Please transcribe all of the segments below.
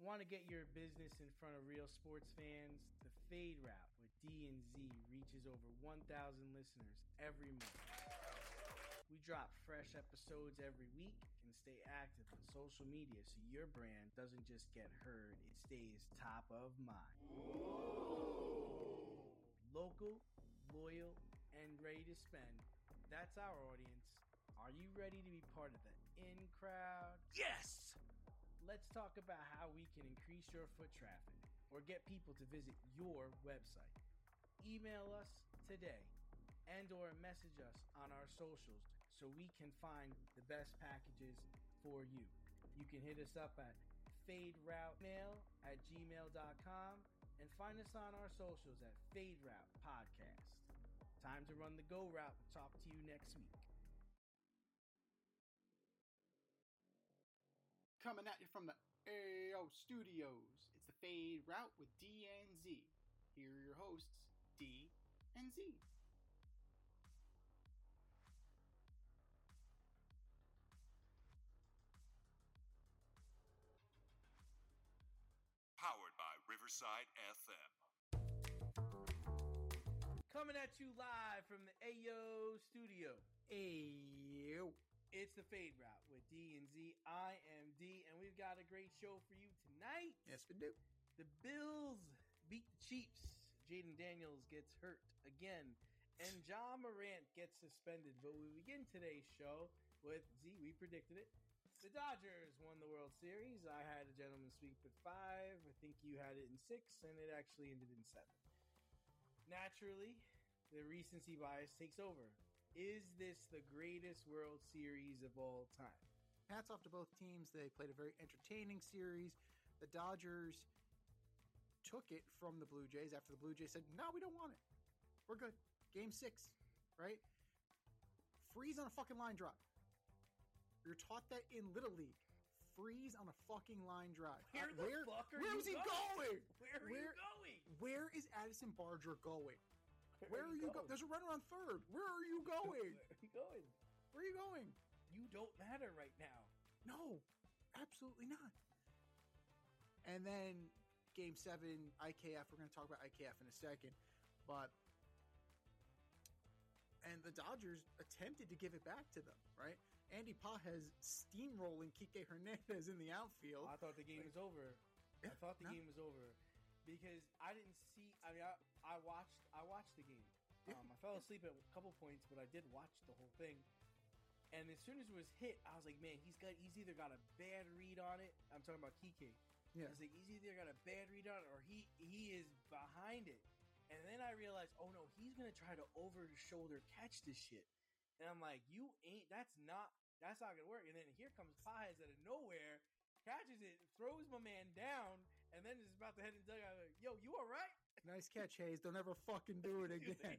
Want to get your business in front of real sports fans? The Fade Route with D and Z reaches over 1,000 listeners every month. We drop fresh episodes every week and stay active on social media so your brand doesn't just get heard, it stays top of mind. Local, loyal, and ready to spend. That's our audience. Are you ready to be part of the in crowd? Yes! Let's talk about how we can increase your foot traffic or get people to visit your website. Email us today and or message us on our socials so we can find the best packages for you. You can hit us up at faderoutemail@gmail.com and find us on our socials at Fade Route Podcast. Time to run the go route. We'll talk to you next week. Coming at you from the AO Studios, it's the Fade Route with D and Z. Here are your hosts, D and Z. Powered by Riverside FM. Coming at you live from the AO Studio. Ayo. It's the Fade Route with D and Z. I am D, and we've got a great show for you tonight. Yes, we do. The Bills beat the Chiefs. Jaden Daniels gets hurt again, and John Morant gets suspended. But we begin today's show with Z. We predicted it. The Dodgers won the World Series. I had a gentleman sweep at 5. I think you had it in 6, and it actually ended in 7. Naturally, the recency bias takes over. Is this the greatest World Series of all time? Hats off to both teams. They played a very entertaining series. The Dodgers took it from the Blue Jays after the Blue Jays said, no, we don't want it. We're good. Game 6, right? Freeze on a fucking line drive. You're taught that in Little League. Freeze on a fucking line drive. Where the fuck are you going? Where is he going? Where are you going? Where is Addison Barger going? Where are you going? There's a runner on third. Where are you going? Where are you going? Where are you going? You don't matter right now. No, absolutely not. And then Game 7, IKF. We're going to talk about IKF in a second. And the Dodgers attempted to give it back to them, right? Andy Pages steamrolling Kike Hernandez in the outfield. I thought the game was over. I thought the game was over. Because I didn't see. I mean, I watched the game. I fell asleep at a couple points, but I did watch the whole thing. And as soon as it was hit, I was like, man, he's either got a bad read on it. I'm talking about Kike. Yeah. I was like, he's either got a bad read on it or he is behind it. And then I realized, oh no, he's gonna try to over the shoulder catch this shit. And I'm like, that's not gonna work. And then here comes Pages out of nowhere. Catches it, throws my man down, and then is about to head in the dugout. Like, yo, you all right? Nice catch, Hayes. Don't ever fucking do it again.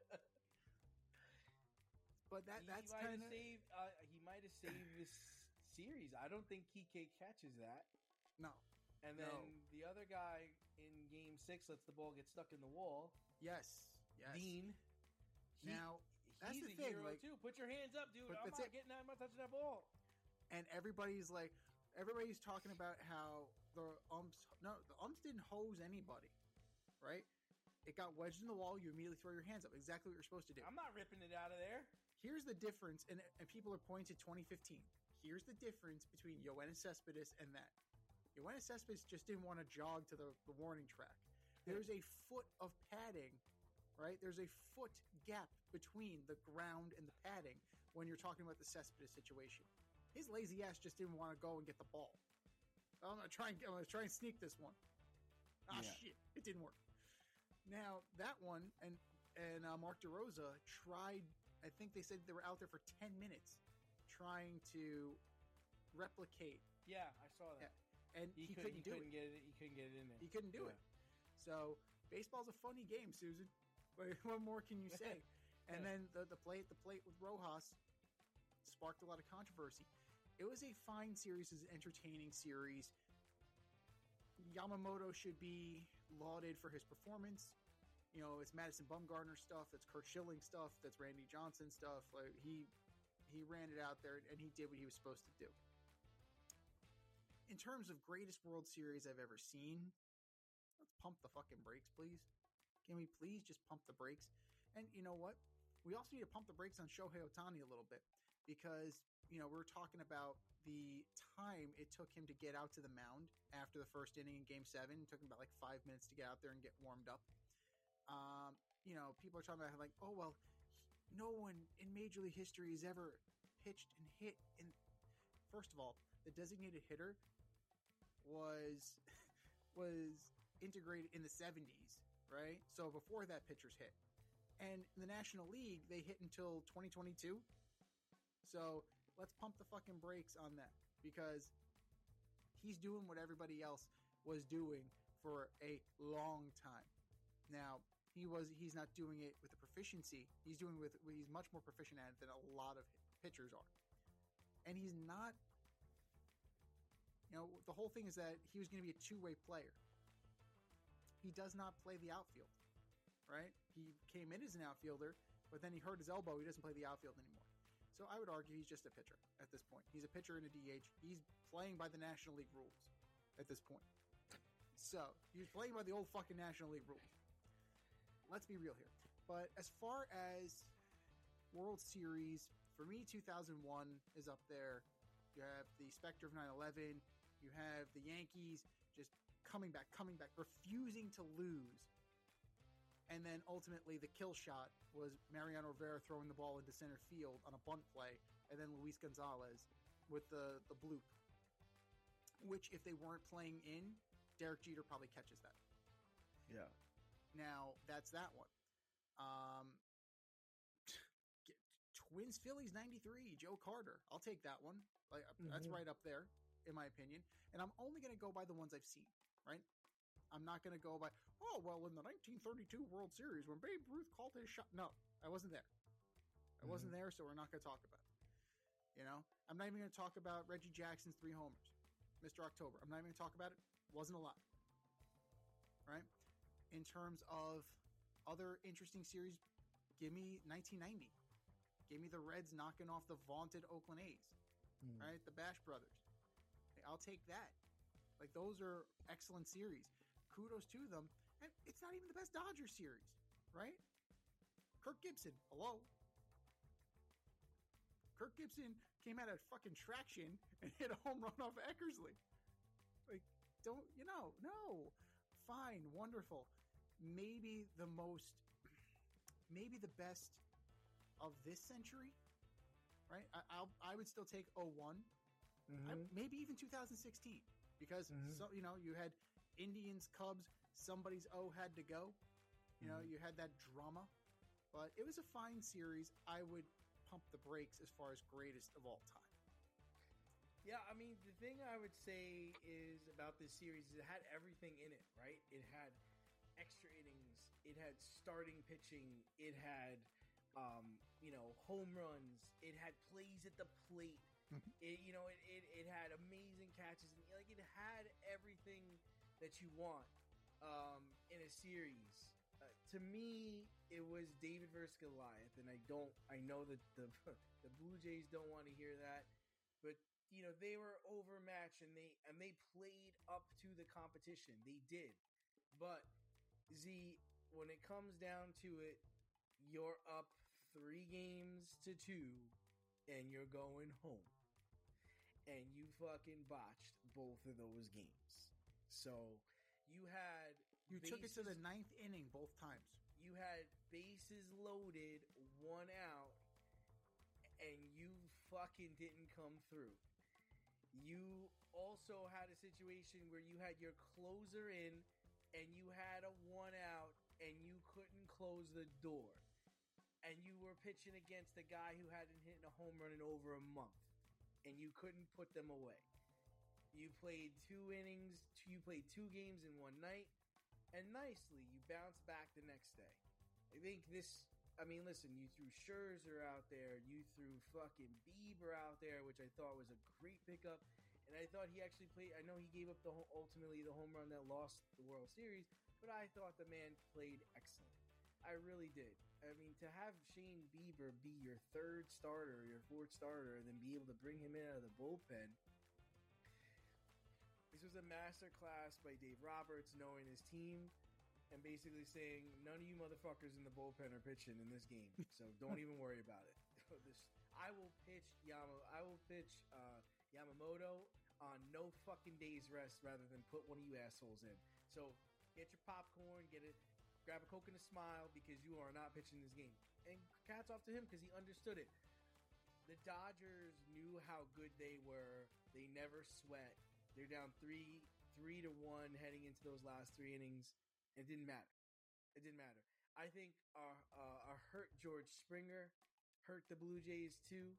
But that's kind of he might have saved this series. I don't think Kike catches that. No. And then the other guy in Game 6 lets the ball get stuck in the wall. Yes. Dean. Now that's he's the a thing. hero like, too. Put your hands up, dude. I'm not touching that ball. And everybody's talking about how the umps didn't hose anybody, right? It got wedged in the wall. You immediately throw your hands up. Exactly what you're supposed to do. I'm not ripping it out of there. Here's the difference, and people are pointing to 2015. Here's the difference between Yoenis Cespedes and that. Yoenis Cespedes just didn't want to jog to the warning track. There's a foot of padding, right? There's a foot gap between the ground and the padding when you're talking about the Cespedes situation. His lazy ass just didn't want to go and get the ball. I'm gonna try and sneak this one. Shit, it didn't work. Now that one and Mark DeRosa tried. I think they said they were out there for 10 minutes trying to replicate. Yeah, I saw that. Yeah. And he couldn't do it. He couldn't get it in there. He couldn't do it. So baseball's a funny game, Susan. What more can you say? And then the play at the plate with Rojas sparked a lot of controversy. It was a fine series, it was an entertaining series. Yamamoto should be lauded for his performance. You know, it's Madison Bumgarner stuff, that's Kurt Schilling stuff, that's Randy Johnson stuff. Like he ran it out there and he did what he was supposed to do. in terms of greatest World Series I've ever seen, let's pump the fucking brakes, please. Can we please just pump the brakes? And you know what? We also need to pump the brakes on Shohei Ohtani a little bit because, we're talking about the time it took him to get out to the mound after the first inning in Game 7. It took him about like 5 minutes to get out there and get warmed up. People are talking about like, oh, well, no one in Major League history has ever pitched and hit. And first of all, the designated hitter was integrated in the 70s, right? So before that, pitchers hit. And in the National League, they hit until 2022. So let's pump the fucking brakes on that because he's doing what everybody else was doing for a long time. Now, he's not doing it with the proficiency. He's much more proficient at it than a lot of pitchers are. And he's not, the whole thing is that he was going to be a two-way player. He does not play the outfield, right? He came in as an outfielder, but then he hurt his elbow. He doesn't play the outfield anymore. So I would argue he's just a pitcher at this point. He's a pitcher and a DH. He's playing by the National League rules at this point. So he's playing by the old fucking National League rules. Let's be real here. But as far as World Series, for me, 2001 is up there. You have the specter of 9/11. You have the Yankees just coming back, refusing to lose. And then ultimately the kill shot was Mariano Rivera throwing the ball into center field on a bunt play, and then Luis Gonzalez with the bloop. Which, if they weren't playing in, Derek Jeter probably catches that. Yeah. Now, that's that one. Twins Phillies 93, Joe Carter. I'll take that one. That's right up there, in my opinion. And I'm only going to go by the ones I've seen, right? I'm not going to go by, in the 1932 World Series when Babe Ruth called his shot. No, I wasn't there. I wasn't there, so we're not going to talk about it. I'm not even going to talk about Reggie Jackson's 3 homers. Mr. October. I'm not even going to talk about it. Wasn't alive. Right? In terms of other interesting series, give me 1990. Give me the Reds knocking off the vaunted Oakland A's. Right? The Bash Brothers. I'll take that. Those are excellent series. Kudos to them. And it's not even the best Dodgers series. Right? Kirk Gibson. Hello? Kirk Gibson came out of fucking traction and hit a home run off Eckersley. No. Fine, wonderful. Maybe the best of this century, right? I would still take 01. Maybe even 2016, because you had Indians, Cubs, somebody's had to go. You had that drama, but it was a fine series. I would pump the brakes as far as greatest of all time. Yeah, I mean, the thing I would say is about this series is it had everything in it, right? It had extra innings, it had starting pitching, it had, home runs, it had plays at the plate, it had amazing catches, and it had everything that you want in a series. To me, it was David versus Goliath, and I know that the Blue Jays don't want to hear that, but they were overmatched and they played up to the competition. They did. But Z, when it comes down to it, you're up 3-2 and you're going home. And you fucking botched both of those games. So you took it to the 9th inning both times. You had bases loaded, 1 out, and you fucking didn't come through. You also had a situation where you had your closer in and you had a 1 out and you couldn't close the door. And you were pitching against a guy who hadn't hit a home run in over a month. And you couldn't put them away. You played 2 innings, you played 2 games in one night, and nicely you bounced back the next day. Listen, you threw Scherzer out there, you threw fucking Bieber out there, which I thought was a great pickup, and I thought he actually played. I know he gave up ultimately the home run that lost the World Series, but I thought the man played excellent. I really did. I mean, to have Shane Bieber be your 3rd starter, your 4th starter, and then be able to bring him in out of the bullpen, This was a masterclass by Dave Roberts, knowing his team and basically saying, none of you motherfuckers in the bullpen are pitching in this game, so don't even worry about it. I will pitch Yamamoto on no fucking day's rest rather than put one of you assholes in. So get your popcorn, grab a Coke and a smile because you are not pitching this game. And hats off to him because he understood it. The Dodgers knew how good they were. They never sweat. They're down 3-1 heading into those last 3 innings. It didn't matter. I think our hurt George Springer hurt the Blue Jays too.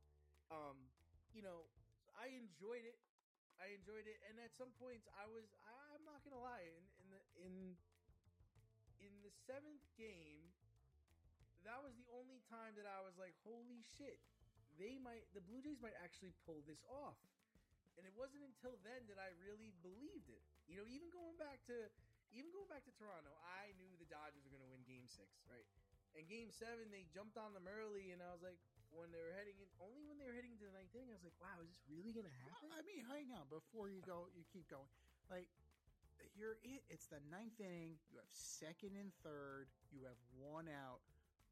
I enjoyed it. And at some points I'm not gonna lie, in the 7th game, that was the only time that I was like, holy shit, the Blue Jays might actually pull this off. And it wasn't until then that I really believed it. Even going back to Toronto, I knew the Dodgers were going to win Game 6, right? And Game 7, they jumped on them early, and I was like, when they were heading into the 9th inning, I was like, wow, is this really going to happen? I mean, hang on, before you keep going. Like, it's the 9th inning, you have 2nd and 3rd, you have 1 out.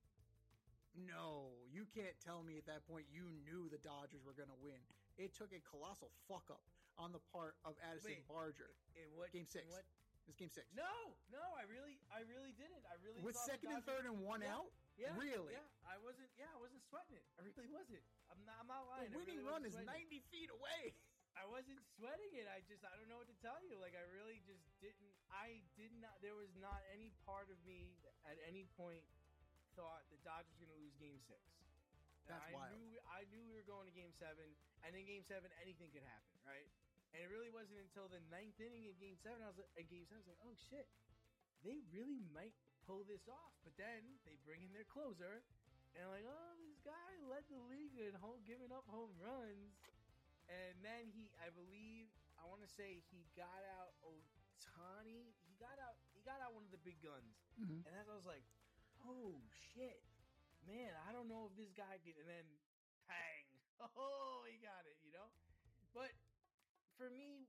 No, you can't tell me at that point you knew the Dodgers were going to win. It took a colossal fuck up on the part of Addison Barger. In what Game 6? What? It's Game 6. No, I really didn't. I really with thought 2nd and 3rd and 1 out. Yeah, really? Yeah, I wasn't sweating it. I really wasn't. I'm not lying. The winning run is 90 feet away. I wasn't sweating it. I don't know what to tell you. Like, I really just didn't. I did not. There was not any part of me that at any point thought the Dodgers were going to lose Game 6. That's wild. I knew we were going to Game 7, and in Game 7, anything could happen, right? And it really wasn't until the 9th inning in Game 7, I was like, oh shit, they really might pull this off. But then they bring in their closer, and I'm like, oh, this guy led the league in giving up home runs. And then I want to say he got out Ohtani. He got out one of the big guns. Mm-hmm. And I was like, oh shit, man, I don't know if this guy can. And then, bang, oh, he got it, But for me,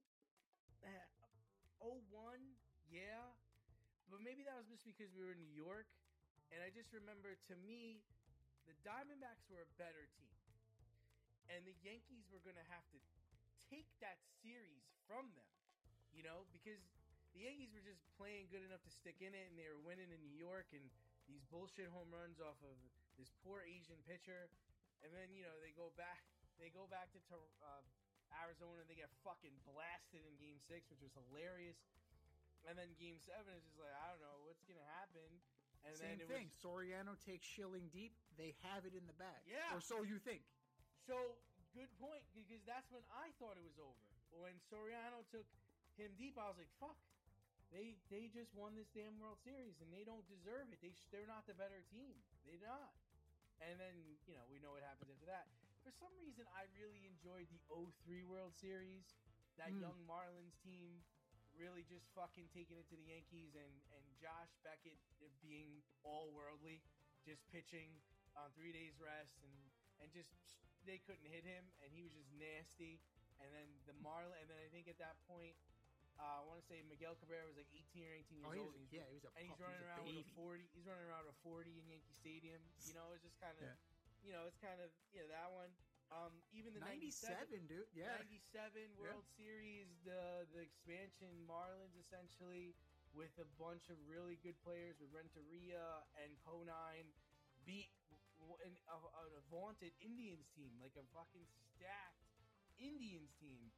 0-1, yeah, but maybe that was just because we were in New York, and I just remember, to me, the Diamondbacks were a better team, and the Yankees were going to have to take that series from them, because the Yankees were just playing good enough to stick in it, and they were winning in New York, and these bullshit home runs off of this poor Asian pitcher, and then, they go back to Arizona, and they get fucking blasted in Game 6, which was hilarious. And then Game 7 is just like, I don't know what's gonna happen. And Same then thing. Soriano takes Schilling deep. They have it in the bag. Yeah. Or so you think. So good point, because that's when I thought it was over. When Soriano took him deep, I was like, fuck. They just won this damn World Series, and they don't deserve it. They're not the better team. They're not. And then we know what happens after that. For some reason, I really enjoyed the 03 World Series. That young Marlins team really just fucking taking it to the Yankees, and Josh Beckett being all worldly, just pitching on 3 days rest, and just they couldn't hit him, and he was just nasty. And then and then I think at that point, I want to say Miguel Cabrera was like 18 or 19 years old. He was a pup. And he's running around with a 40. He's running around with a 40 in Yankee Stadium. It's just kind of, it's kind of that one. Even the 97, dude. Yeah. 97 World Series, the expansion Marlins essentially with a bunch of really good players with Renteria and Conine beat a vaunted Indians team, like a fucking stacked Indians team.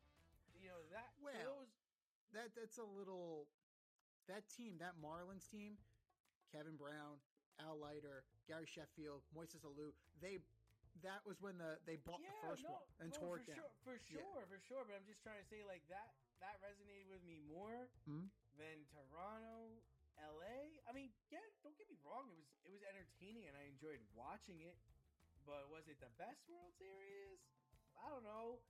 That's a little, that team, that Marlins team, Kevin Brown, Al Leiter, Gary Sheffield, Moises Alou, that was when they bought the first one and tore it down. For sure. But I'm just trying to say, like, that resonated with me more than Toronto, LA. I mean, don't get me wrong. It was entertaining and I enjoyed watching it. But was it the best World Series? I don't know.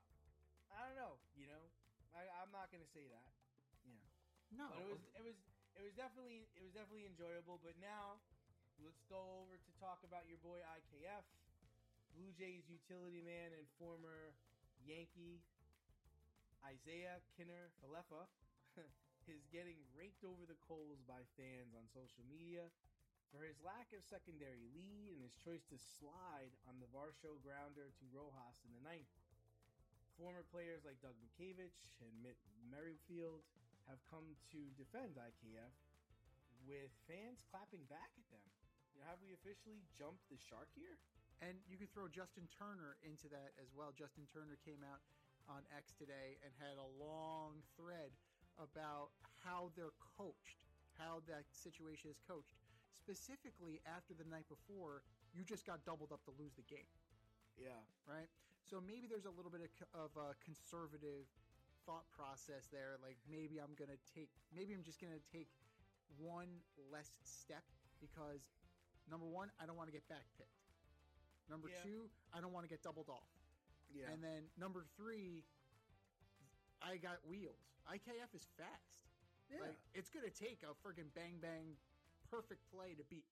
I'm not gonna say that. Yeah. No. But it was definitely enjoyable. But now let's go over to talk about your boy IKF. Blue Jays utility man and former Yankee, Isaiah Kinner Falefa is getting raked over the coals by fans on social media for his lack of secondary lead and his choice to slide on the Varsho grounder to Rojas in the ninth. Former players like Doug Mickavich and Mitt Merrifield have come to defend IKF, with fans clapping back at them. Have we officially jumped the shark here? And you can throw Justin Turner into that as well. Justin Turner came out on X today and had a long thread about how they're coached, how that situation is coached. Specifically, after the night before, you just got doubled up to lose the game. Yeah. Right? So maybe there's a little bit of a conservative thought process there. Like maybe I'm just going to take one less step because, number one, I don't want to get backpicked. Number two, I don't want to get doubled off. Yeah. And then number three, I got wheels. IKF is fast. Yeah. Like, it's going to take a friggin' bang bang perfect play to beat.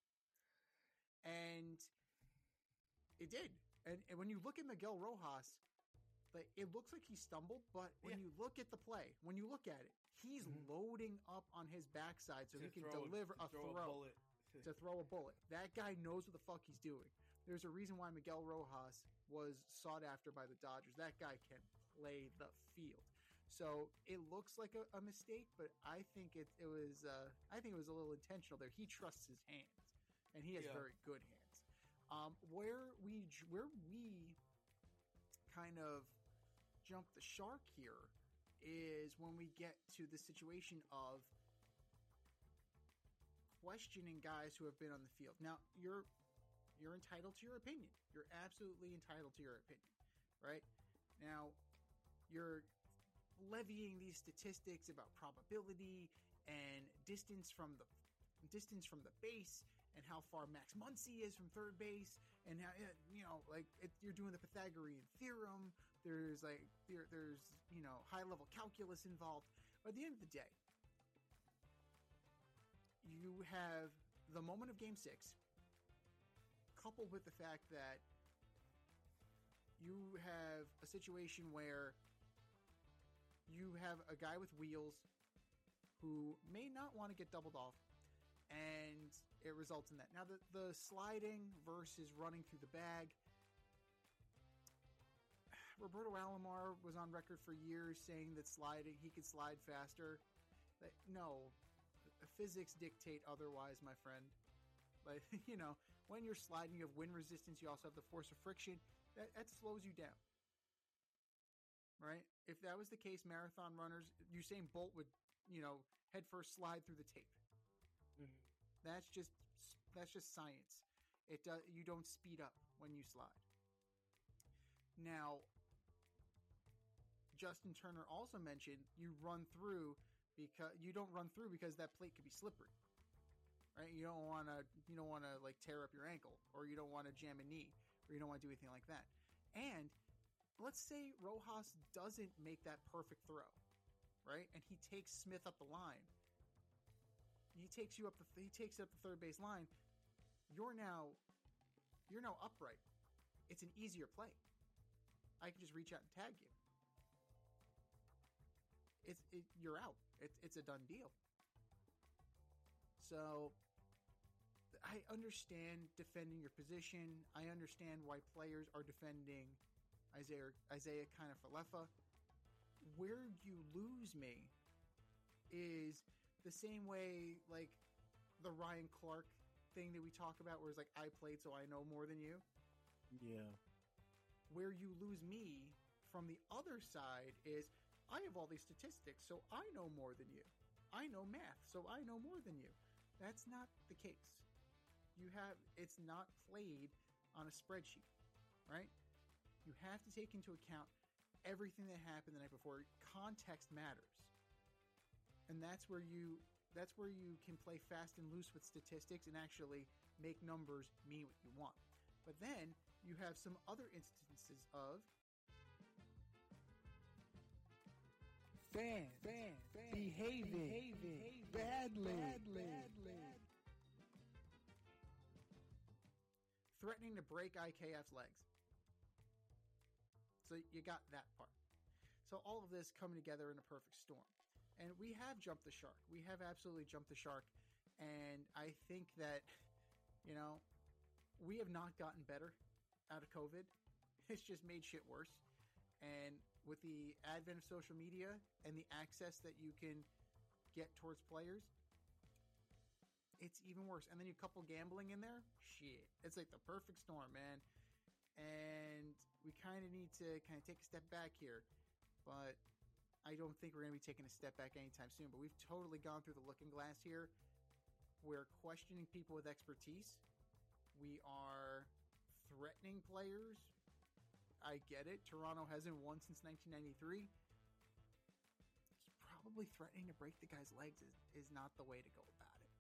And it did. And when you look at Miguel Rojas, like, it looks like he stumbled, but when you look at the play, when you look at it, he's loading up on his backside so he can deliver a throw. To throw a bullet. That guy knows what the fuck he's doing. There's a reason why Miguel Rojas was sought after by the Dodgers. That guy can play the field. So it looks like a mistake, but I think it was a little intentional there. He trusts his hands, and he has very good hands. Where we kind of jump the shark here is when we get to the situation of questioning guys who have been on the field. Now, you're entitled to your opinion. You're absolutely entitled to your opinion, right? Now, you're levying these statistics about probability and distance from the base and how far Max Muncy is from third base and how you're doing the Pythagorean theorem. There's high level calculus involved. But at the end of the day, you have the moment of Game 6, coupled with the fact that you have a situation where you have a guy with wheels who may not want to get doubled off, and it results in that. Now, the sliding versus running through the bag, Roberto Alomar was on record for years saying that he could slide faster. No. Physics dictate otherwise, my friend. Like, when you're sliding, you have wind resistance. You also have the force of friction. That slows you down. Right? If that was the case, marathon runners, Usain Bolt would, head first slide through the tape. Mm-hmm. That's just science. You don't speed up when you slide. Now, Justin Turner also mentioned you don't run through because that plate could be slippery, right? You don't want to like tear up your ankle, or you don't want to jam a knee, or you don't want to do anything like that. And let's say Rojas doesn't make that perfect throw, right? And he takes Smith up the line. He takes it up the third base line. You're now upright. It's an easier play. I can just reach out and tag you. You're out. It's a done deal. So I understand defending your position. I understand why players are defending Isaiah kind of Falefa. Where you lose me is the same way like the Ryan Clark thing that we talk about, where it's like, I played so I know more than you. Yeah. Where you lose me from the other side is, I have all these statistics, so I know more than you. I know math, so I know more than you. That's not the case. It's not played on a spreadsheet, right? You have to take into account everything that happened the night before. Context matters. And that's where you can play fast and loose with statistics and actually make numbers mean what you want. But then you have some other instances of fans behaving badly. Threatening to break IKF's legs. So you got that part. So all of this coming together in a perfect storm. And we have jumped the shark. We have absolutely jumped the shark. And I think that, we have not gotten better out of COVID. It's just made shit worse. And with the advent of social media and the access that you can get towards players, it's even worse. And then you couple gambling in there, shit. It's like the perfect storm, man. And we kind of need to take a step back here. But I don't think we're going to be taking a step back anytime soon. But we've totally gone through the looking glass here. We're questioning people with expertise. We are threatening players. I get it. Toronto hasn't won since 1993. Probably threatening to break the guy's legs is not the way to go about it.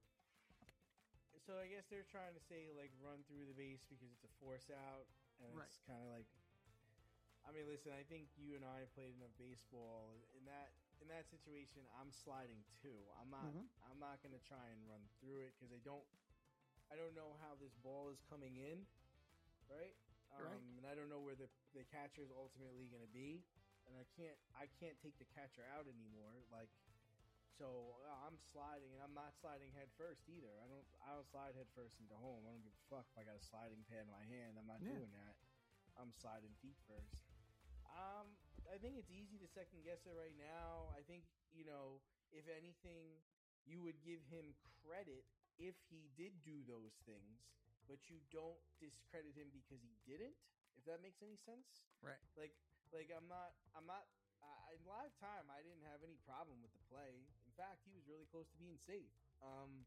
So I guess they're trying to say, like, run through the base because it's a force out. And it's kind of like... I mean, listen, I think you and I played enough baseball. In that situation, I'm sliding too. I'm not going to try and run through it because I don't know how this ball is coming in, right? And I don't know where the catcher is ultimately going to be, and I can't take the catcher out anymore. Like, so I'm sliding, and I'm not sliding head first either. I don't slide head first into home. I don't give a fuck if I got a sliding pad in my hand. I'm not doing that. I'm sliding feet first. I think it's easy to second guess it right now. I think, if anything, you would give him credit if he did do those things, but you don't discredit him because he didn't, if that makes any sense. Right. Like I'm not in live time, I didn't have any problem with the play. In fact, he was really close to being safe. I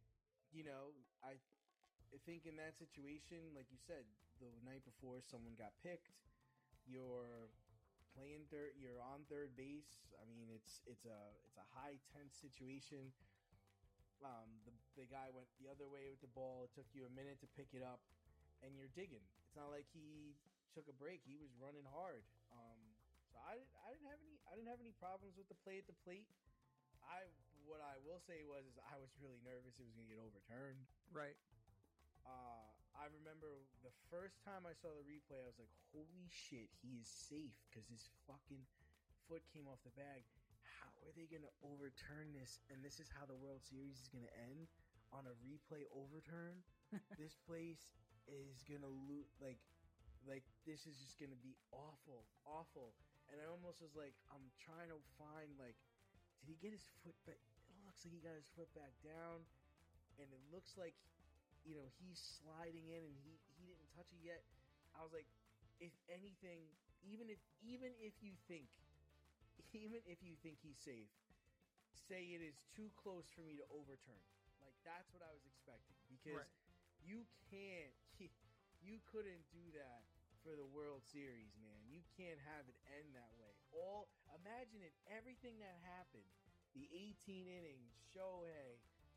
think in that situation, like you said, the night before someone got picked, you're playing third, you're on third base. I mean, it's a high tense situation. The guy went the other way with the ball. It took you a minute to pick it up, and you're digging. It's not like he took a break. He was running hard. So I didn't have any problems with the play at the plate. What I will say is I was really nervous it was going to get overturned. Right. I remember the first time I saw the replay, I was like, holy shit, he is safe because his fucking foot came off the bag. How are they going to overturn this? And this is how the World Series is going to end, on a replay overturn? This place is going to lose. Like this is just going to be awful. And I almost was like, I'm trying to find, like, did he get his foot back? It looks like he got his foot back down. And it looks like, he's sliding in and he didn't touch it yet. I was like, if anything, even if you think he's safe, say it is too close for me to overturn. Like, that's what I was expecting, because you couldn't do that for the World Series, man. You can't have it end that way. Imagine if everything that happened, the 18 innings, Shohei,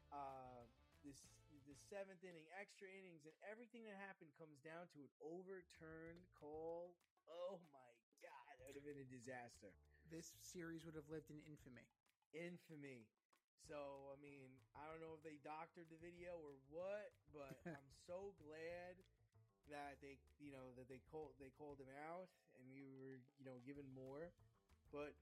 the seventh inning, extra innings, and everything that happened comes down to an overturned call. Oh my God, that would have been a disaster. This series would have lived in infamy. So, I mean, I don't know if they doctored the video or what, but I'm so glad that they called him out and we were, given more. But,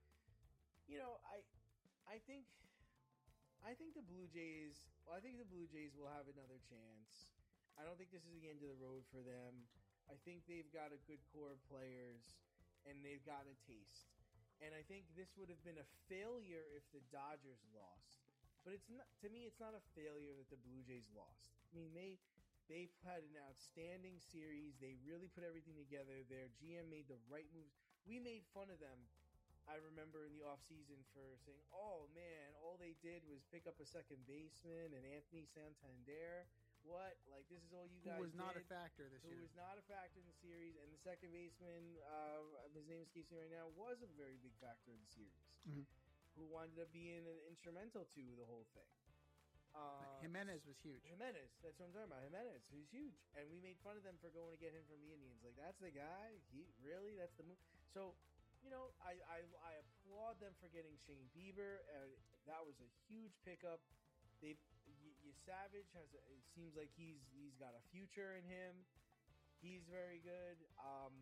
I think the Blue Jays will have another chance. I don't think this is the end of the road for them. I think they've got a good core of players and they've got a taste. And I think this would have been a failure if the Dodgers lost. But it's not, to me, it's not a failure that the Blue Jays lost. I mean, they've had an outstanding series. They really put everything together. Their GM made the right moves. We made fun of them, I remember, in the offseason for saying, oh man, all they did was pick up a second baseman and Anthony Santander. What? Like, this is all you guys did? Who was not a factor this year. Who was not a factor in the series. And the second baseman, his name escapes me right now, was a very big factor in the series. Mm-hmm. Who wound up being an instrumental to the whole thing. Jimenez was huge. That's what I'm talking about. Jimenez, he's huge. And we made fun of them for going to get him from the Indians. Like, that's the guy? That's the move? So, I applaud them for getting Shane Bieber. That was a huge pickup. Savage it seems like he's got a future in him. He's very good.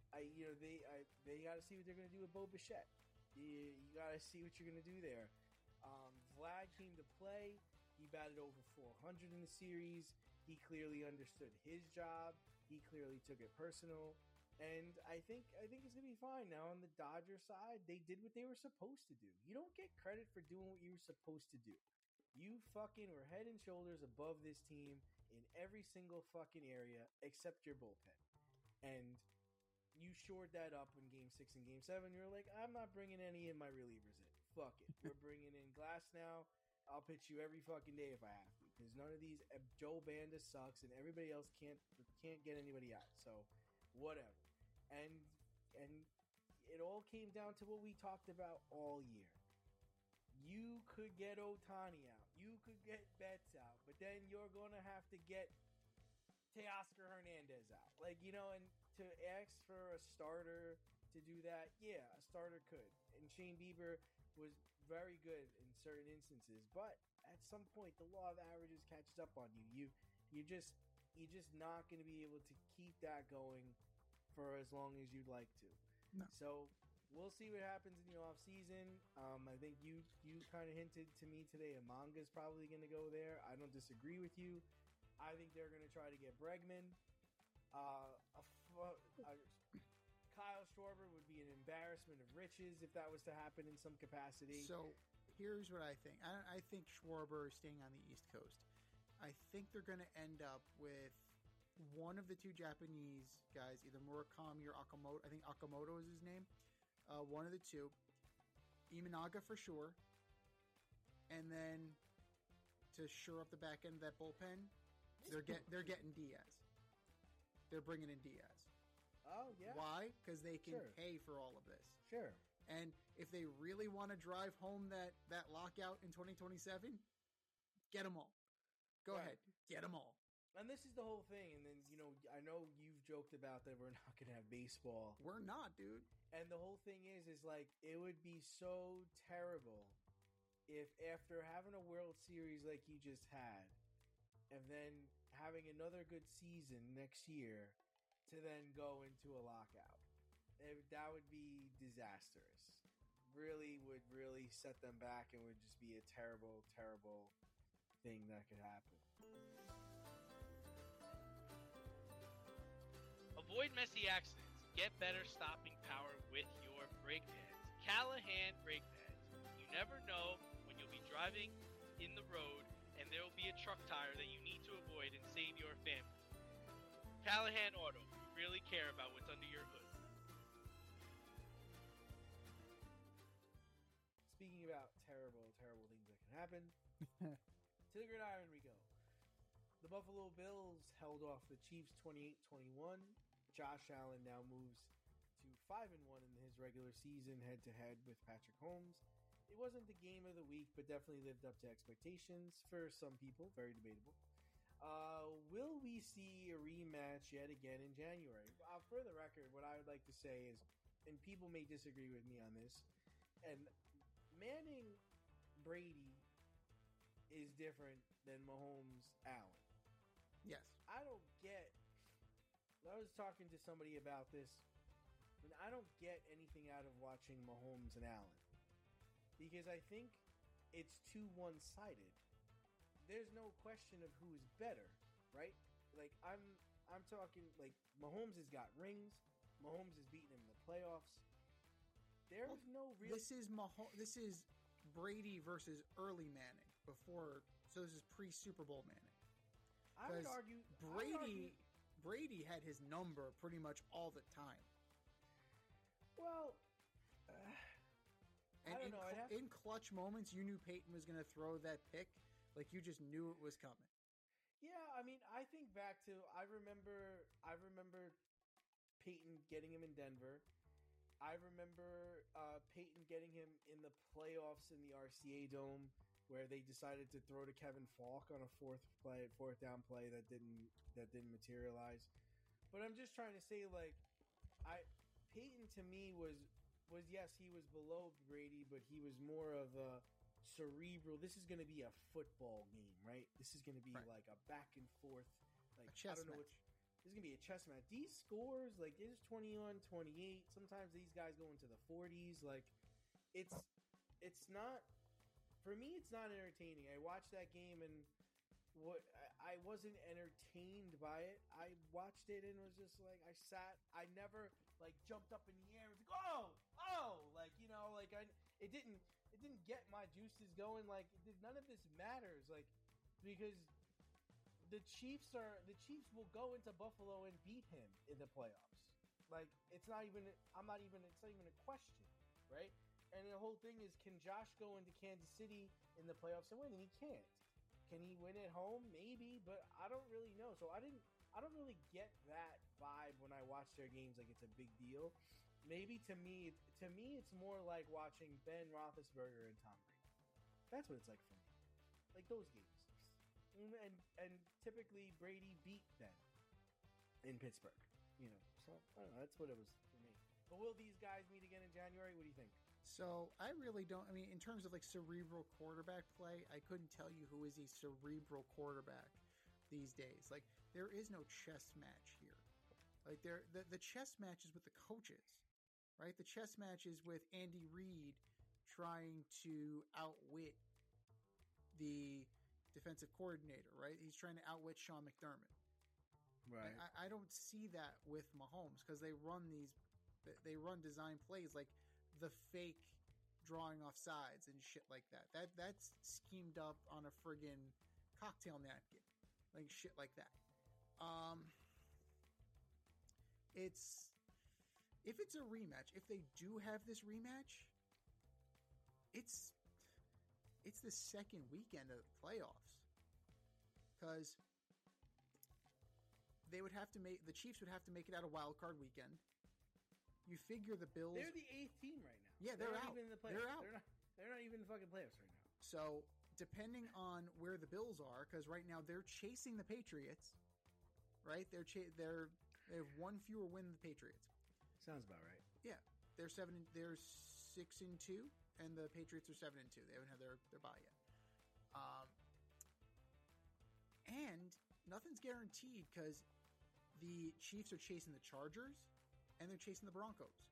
they got to see what they're going to do with Bo Bichette. You got to see what you're going to do there. Vlad came to play. He batted over 400 in the series. He clearly understood his job. He clearly took it personal. And I think it's going to be fine. Now, on the Dodgers side, they did what they were supposed to do. You don't get credit for doing what you were supposed to do. You fucking were head and shoulders above this team in every single fucking area except your bullpen. And you shored that up in Game 6 and Game 7. You're like, I'm not bringing any of my relievers in. Fuck it. We're bringing in Glass now. I'll pitch you every fucking day if I have to. Because none of these... Joe Banda sucks and everybody else can't get anybody out. So, whatever. And it all came down to what we talked about all year. You could get Ohtani out. You could get Betts out. But then you're going to have to get Teoscar Hernandez out. Like, and to ask for a starter to do that, yeah, a starter could. And Shane Bieber was very good in certain instances. But at some point, the law of averages catches up on you. You're just not going to be able to keep that going for as long as you'd like to. No. So we'll see what happens in the offseason. I think you kind of hinted to me today Amanga's probably going to go there. I don't disagree with you. I think they're going to try to get Bregman. Kyle Schwarber would be an embarrassment of riches if that was to happen in some capacity. So here's what I think. I think Schwarber is staying on the East Coast. I think they're going to end up with one of the two Japanese guys, either Murakami or Akamoto. I think Akamoto is his name. One of the two. Imanaga for sure. And then to shore up the back end of that bullpen, they're getting Diaz. They're bringing in Diaz. Oh, yeah. Why? Because they can pay for all of this. Sure. And if they really want to drive home that lockout in 2027, get them all. Go ahead. Get them all. And this is the whole thing. And then, I know you've joked about that we're not going to have baseball. We're not, dude. And the whole thing is like, it would be so terrible if after having a World Series like you just had, and then having another good season next year, to then go into a lockout. That would be disastrous. Would really set them back and would just be a terrible, terrible thing that could happen. Avoid messy accidents. Get better stopping power with your brake pads. Callahan brake pads. You never know when you'll be driving in the road and there will be a truck tire that you need to avoid and save your family. Callahan Auto. We really care about what's under your hood. Speaking about terrible, terrible things that can happen, to the gridiron we go. The Buffalo Bills held off the Chiefs 28-21. Josh Allen now moves to 5-1 in his regular season head-to-head with Patrick Mahomes. It wasn't the game of the week, but definitely lived up to expectations for some people. Very debatable. Will we see a rematch yet again in January? For the record, what I would like to say is, and people may disagree with me on this, and Manning Brady is different than Mahomes Allen. Yes. I was talking to somebody about this, and I don't get anything out of watching Mahomes and Allen, because I think it's too one-sided. There's no question of who's better, right? Like, I'm talking, like, Mahomes has got rings. Mahomes has beaten him in the playoffs. There's no real... This is Brady versus early Manning before, so this is pre-Super Bowl Manning. I would argue... Brady had his number pretty much all the time. Well... and in clutch moments, you knew Peyton was going to throw that pick. Like, you just knew it was coming. Yeah, I mean, I think back to... I remember Peyton getting him in Denver. I remember Peyton getting him in the playoffs in the RCA Dome, where they decided to throw to Kevin Falk on a fourth down play that didn't materialize. But I'm just trying to say, like, Peyton to me was yes, he was below Brady, but he was more of a cerebral. This is going to be a football game, right? This is going to be like a back and forth, like, a chess match. This is gonna be a chess match. These scores, like there's 21-28. Sometimes these guys go into the 40s. Like it's not for me. It's not entertaining. I watched that game and I wasn't entertained by it. I watched it and was just like I sat. I never like jumped up in the air and was like like it didn't get my juices going. Like none of this matters. Like because the Chiefs will go into Buffalo and beat him in the playoffs. Like it's not even a question, right? And the whole thing is, can Josh go into Kansas City in the playoffs and win? And he can't. Can he win at home? Maybe, but I don't really know. So I don't really get that vibe when I watch their games. Like it's a big deal. Maybe to me, it's more like watching Ben Roethlisberger and Tom Brady. That's what it's like for me. Like those games. And typically Brady beat Ben in Pittsburgh, So I don't know. That's what it was for me. But will these guys meet again in January? What do you think? So I really don't. I mean, in terms of like cerebral quarterback play, I couldn't tell you who is a cerebral quarterback these days. Like there is no chess match here. Like the chess match is with the coaches, right? The chess match is with Andy Reid trying to outwit the defensive coordinator, right? He's trying to outwit Sean McDermott. Right. I don't see that with Mahomes because they run design plays like the fake drawing off sides and shit like that. That's schemed up on a friggin' cocktail napkin, like shit like that. If it's a rematch, if they do have this rematch, it's the second weekend of the playoffs because the Chiefs would have to make it out a wild card weekend. You figure the Bills. They're the 8th team right now. Yeah, they're out. Even in the playoffs. They're out. They're not even in the fucking playoffs right now. So depending on where the Bills are, because right now they're chasing the Patriots, right? They have one fewer win than the Patriots. Sounds about right. Yeah, they're 6-2, and the Patriots are 7-2. They haven't had their bye yet. And nothing's guaranteed because the Chiefs are chasing the Chargers and they're chasing the Broncos.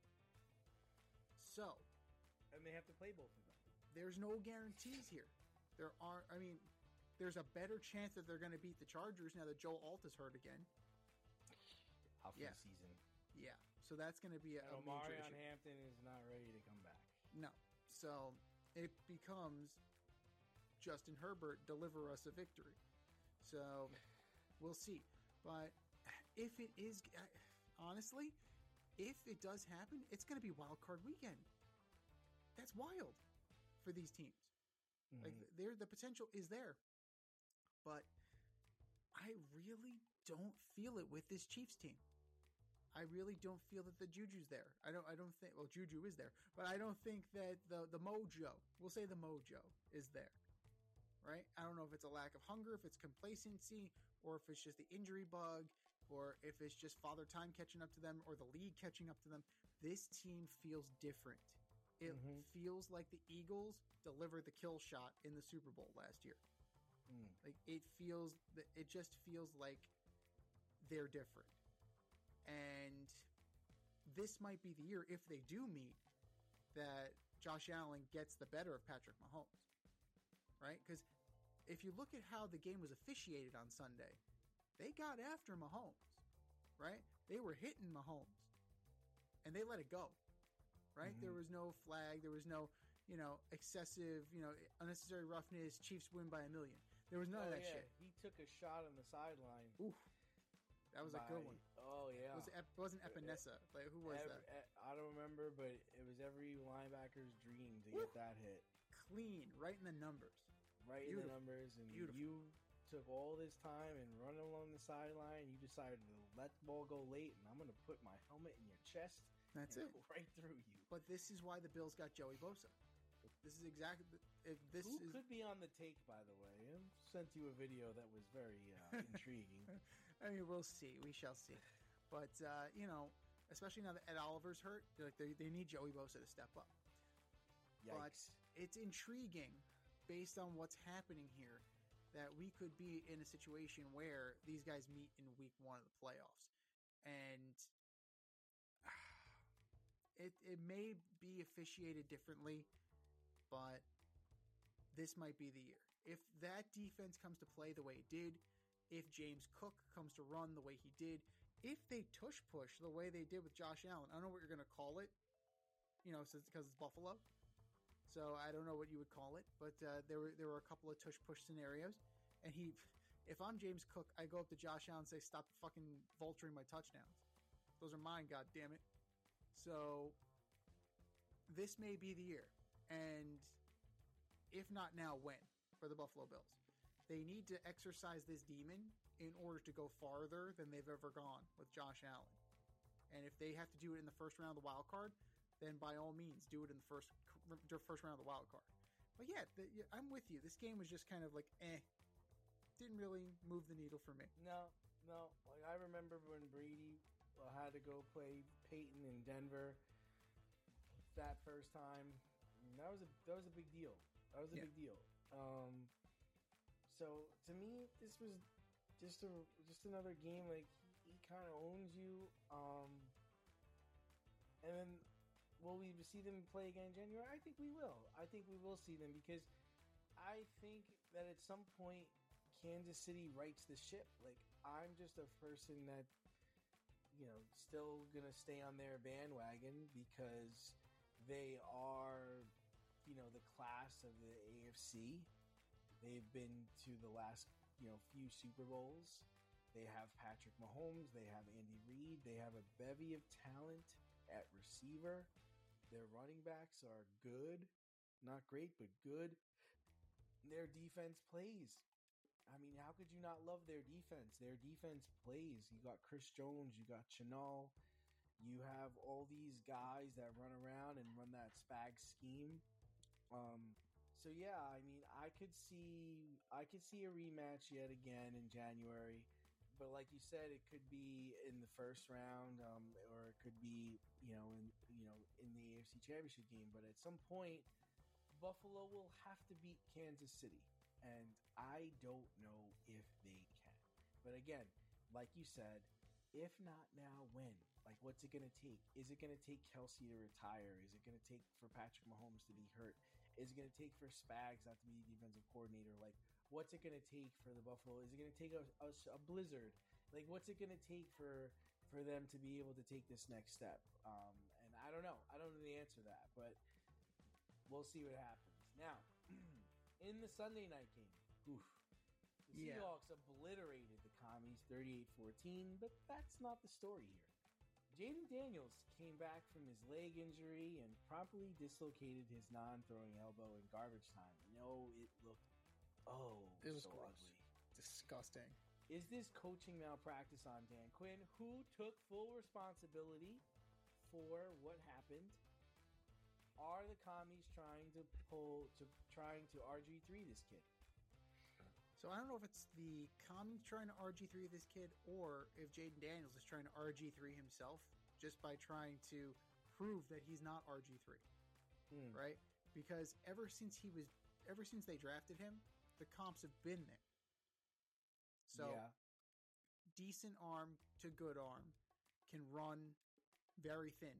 So, and they have to play both of them. There's no guarantees here. There's a better chance that they're going to beat the Chargers now that Joe Alt is hurt again. Out for the season. Yeah, so that's going to be a major issue. Marion Hampton is not ready to come back. No, so it becomes Justin Herbert, deliver us a victory. So we'll see. But if it is, honestly, if it does happen, it's going to be wild card weekend. That's wild for these teams. Mm-hmm. Like the potential is there, but I really don't feel it with this Chiefs team. I really don't feel that the Juju's there. I don't think. Well, Juju is there, but I don't think that the mojo. We'll say the mojo is there. Right? I don't know if it's a lack of hunger, if it's complacency, or if it's just the injury bug, or if it's just father time catching up to them, or the league catching up to them. This team feels different. It feels like the Eagles delivered the kill shot in the Super Bowl last year. Like it just feels like they're different. And this might be the year, if they do meet, that Josh Allen gets the better of Patrick Mahomes. Right? Because if you look at how the game was officiated on Sunday, they got after Mahomes, right? They were hitting Mahomes, and they let it go, right? Mm-hmm. There was no flag. There was no, excessive, unnecessary roughness. Chiefs win by 1,000,000. There was none of that shit. He took a shot on the sideline. Oof. That was a good one. Oh, yeah. It wasn't Epinesa. Like, who was that? I don't remember, but it was every linebacker's dream to get that hit. Clean, right in the numbers. Right in the numbers. And you took all this time and run along the sideline. You decided to let the ball go late, and I'm going to put my helmet in your chest. That's it. Right through you. But this is why the Bills got Joey Bosa. This is exactly... Who could be on the take, by the way? I sent you a video that was very intriguing. I mean, we'll see. We shall see. But, especially now that Ed Oliver's hurt, they need Joey Bosa to step up. Yikes. But it's intriguing, based on what's happening here, that we could be in a situation where these guys meet in week 1 of the playoffs. And it may be officiated differently, but this might be the year. If that defense comes to play the way it did, if James Cook comes to run the way he did, if they tush push the way they did with Josh Allen, I don't know what you're going to call it, because it's Buffalo. So I don't know what you would call it, but there were a couple of tush push scenarios, and if I'm James Cook, I go up to Josh Allen and say, "Stop fucking vulturing my touchdowns. Those are mine, God damn it." So this may be the year, and if not now, when for the Buffalo Bills? They need to exercise this demon in order to go farther than they've ever gone with Josh Allen. And if they have to do it in the first round of the wild card, then by all means do it in the first round of the wild card. But yeah, I'm with you. This game was just kind of like, didn't really move the needle for me. No. Like, I remember when Brady had to go play Peyton in Denver that first time. That was a big deal. That was a big deal. So to me, this was just another game. Like, he kind of owns you. And then will we see them play again in January? I think we will. I think we will see them, because I think that at some point Kansas City rights the ship. Like, I'm just a person that, still gonna stay on their bandwagon because they are, the class of the AFC. They've been to the last, few Super Bowls. They have Patrick Mahomes. They have Andy Reid. They have a bevy of talent at receiver. Their running backs are good. Not great, but good. Their defense plays. I mean, how could you not love their defense? Their defense plays. You got Chris Jones. You got Chenal. You have all these guys that run around and run that spag scheme. So yeah, I mean, I could see a rematch yet again in January, but like you said, it could be in the first round, or it could be in the AFC Championship game. But at some point, Buffalo will have to beat Kansas City, and I don't know if they can. But again, like you said, if not now, when? Like, what's it going to take? Is it going to take Kelsey to retire? Is it going to take for Patrick Mahomes to be hurt? Is it going to take for Spags not to be the defensive coordinator? Like, what's it going to take for the Buffalo? Is it going to take a blizzard? Like, what's it going to take for them to be able to take this next step? And I don't know. I don't know the answer to that, but we'll see what happens. Now, in the Sunday night game, the Seahawks obliterated the Commies 38-14, but that's not the story here. Jaden Daniels came back from his leg injury and promptly dislocated his non-throwing elbow in garbage time. It looked it was so gross. ugly. Disgusting. Is this coaching malpractice on Dan Quinn, who took full responsibility for what happened? Are the Commies trying to RG3 this kid? So I don't know if it's the Commies trying to RG3 this kid, or if Jaden Daniels is trying to RG3 himself just by trying to prove that he's not RG3, right? Because ever since they drafted him, the comps have been there. So decent arm to good arm, can run very thin.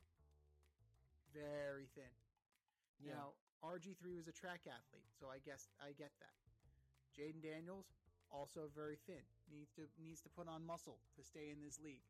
Very thin. Yeah. Now, RG3 was a track athlete, so I guess I get that. Jaden Daniels, also very thin. Needs to put on muscle to stay in this league.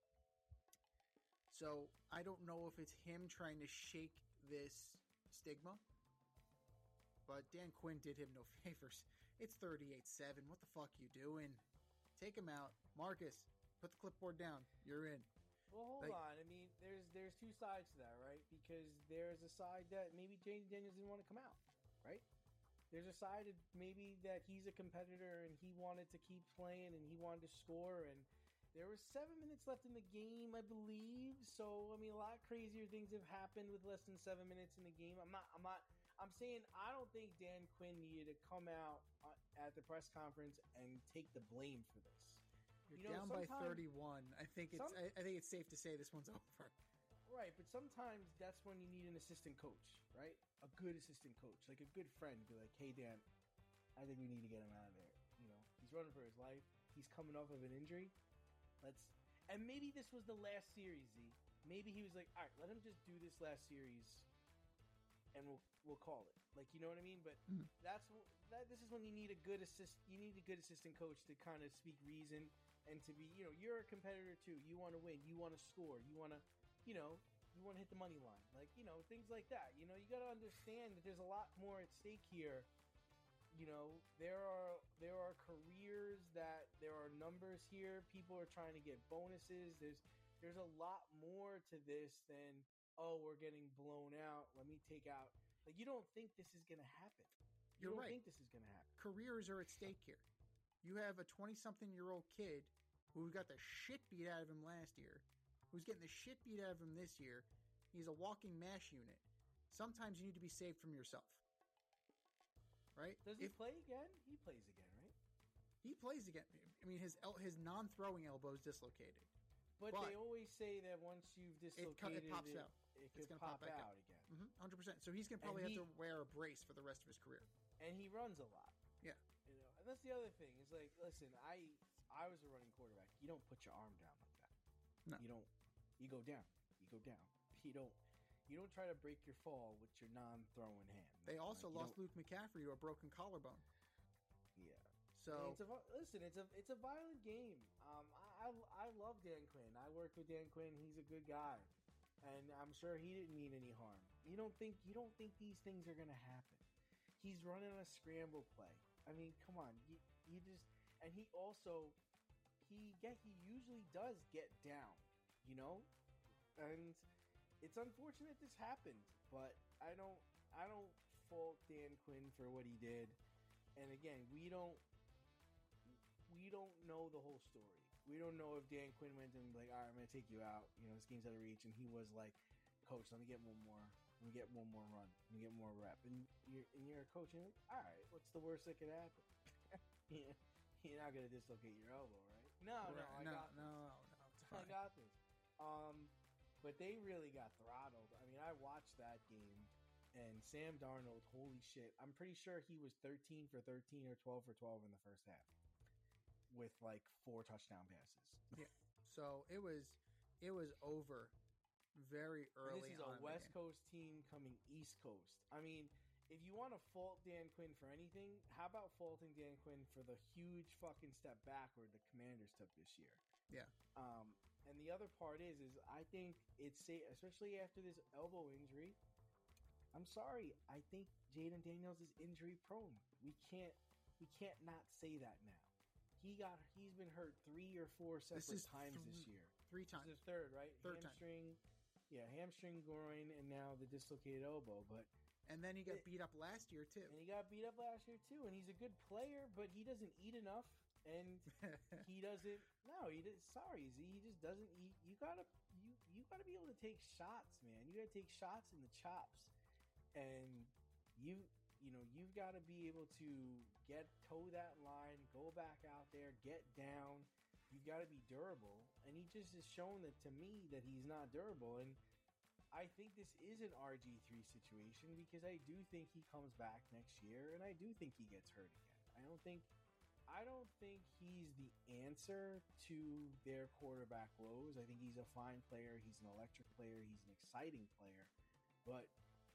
So I don't know if it's him trying to shake this stigma, but Dan Quinn did him no favors. It's 38-7. What the fuck you doing? Take him out. Marcus, put the clipboard down. You're in. Well, hold on. I mean, there's two sides to that, right? Because there's a side that maybe Jaden Daniels didn't want to come out, right? There's a side of maybe that he's a competitor and he wanted to keep playing and he wanted to score, and there was 7 minutes left in the game, I believe. So I mean, a lot crazier things have happened with less than 7 minutes in the game. I'm saying I don't think Dan Quinn needed to come out at the press conference and take the blame for this. You're down by 31. I think it's safe to say this one's over. Right, but sometimes that's when you need an assistant coach, right? A good assistant coach, like a good friend. Be like, hey, Dan, I think we need to get him out of there. You know, he's running for his life. He's coming off of an injury. And maybe this was the last series, Z. Maybe he was like, all right, let him just do this last series, and we'll call it. Like, you know what I mean? But this is when you need a good assistant coach to kind of speak reason and to be, you know, you're a competitor too. You want to win. You want to score. You want to, you know, you want to hit the money line. Like, you know, things like that. You know, you got to understand that there's a lot more at stake here. You know, there are careers there are numbers here. People are trying to get bonuses. There's a lot more to this than, oh, we're getting blown out. Let me take out. Like, you don't think this is going to happen. You You're don't right. think this is going to happen. Careers are at stake here. You have a 20-something-year-old kid who got the shit beat out of him last year, who's getting the shit beat out of him this year. He's a walking mash unit. Sometimes you need to be saved from yourself. Right? Does he play again? He plays again, right? He plays again. I mean, his non-throwing elbow is dislocated. But they always say that once you've dislocated it pops out. It It's can gonna pop pop back out out. again. 100%. So he's going to probably have to wear a brace for the rest of his career. And he runs a lot. Yeah. You know, and that's the other thing. Is like, listen, I was a running quarterback. You don't put your arm down like that. No. You don't. You go down. You go down. You don't try to break your fall with your non-throwing hand. They also Like, lost Luke McCaffrey to a broken collarbone. Yeah. So it's a violent game. I love Dan Quinn. I worked with Dan Quinn. He's a good guy, and I'm sure he didn't mean any harm. You don't think these things are gonna happen? He's running a scramble play. I mean, come on. You just, and he usually does get down. You know, and it's unfortunate this happened, but I don't fault Dan Quinn for what he did. And again, we don't know the whole story. We don't know if Dan Quinn went and like, all right, I'm going to take you out. You know, this game's out of reach. And he was like, coach, let me get one more. Let me get one more run. Let me get more rep. And you're a coach and you're like, all right, what's the worst that could happen? You're not going to dislocate your elbow, right? No, I got this. I got this. But they really got throttled. I mean, I watched that game, and Sam Darnold, holy shit. I'm pretty sure he was 13 for 13 or 12 for 12 in the first half with like 4 touchdown passes. Yeah. So it was over very early. This is a West Coast team coming East Coast. I mean, if you want to fault Dan Quinn for anything, how about faulting Dan Quinn for the huge fucking step backward the Commanders took this year? Yeah. And the other part is I think it's safe, especially after this elbow injury. I'm sorry. I think Jaden Daniels is injury prone. We can't not say that now. He's been hurt 3 or 4 separate times this year. 3 times. This is the third, right? Third hamstring, time. Yeah, hamstring, groin, and now the dislocated elbow. And then he got beat up last year too. And he's a good player, but he doesn't eat enough. And he doesn't. No, he does. Sorry, Z. He just doesn't eat. You gotta be able to take shots, man. You gotta take shots in the chops, and you've got to be able to toe that line, go back out there, get down. You've got to be durable, and he just has shown that to me that he's not durable. And I think this is an RG3 situation because I do think he comes back next year, and I do think he gets hurt again. I don't think he's the answer to their quarterback woes. I think he's a fine player. He's an electric player. He's an exciting player. But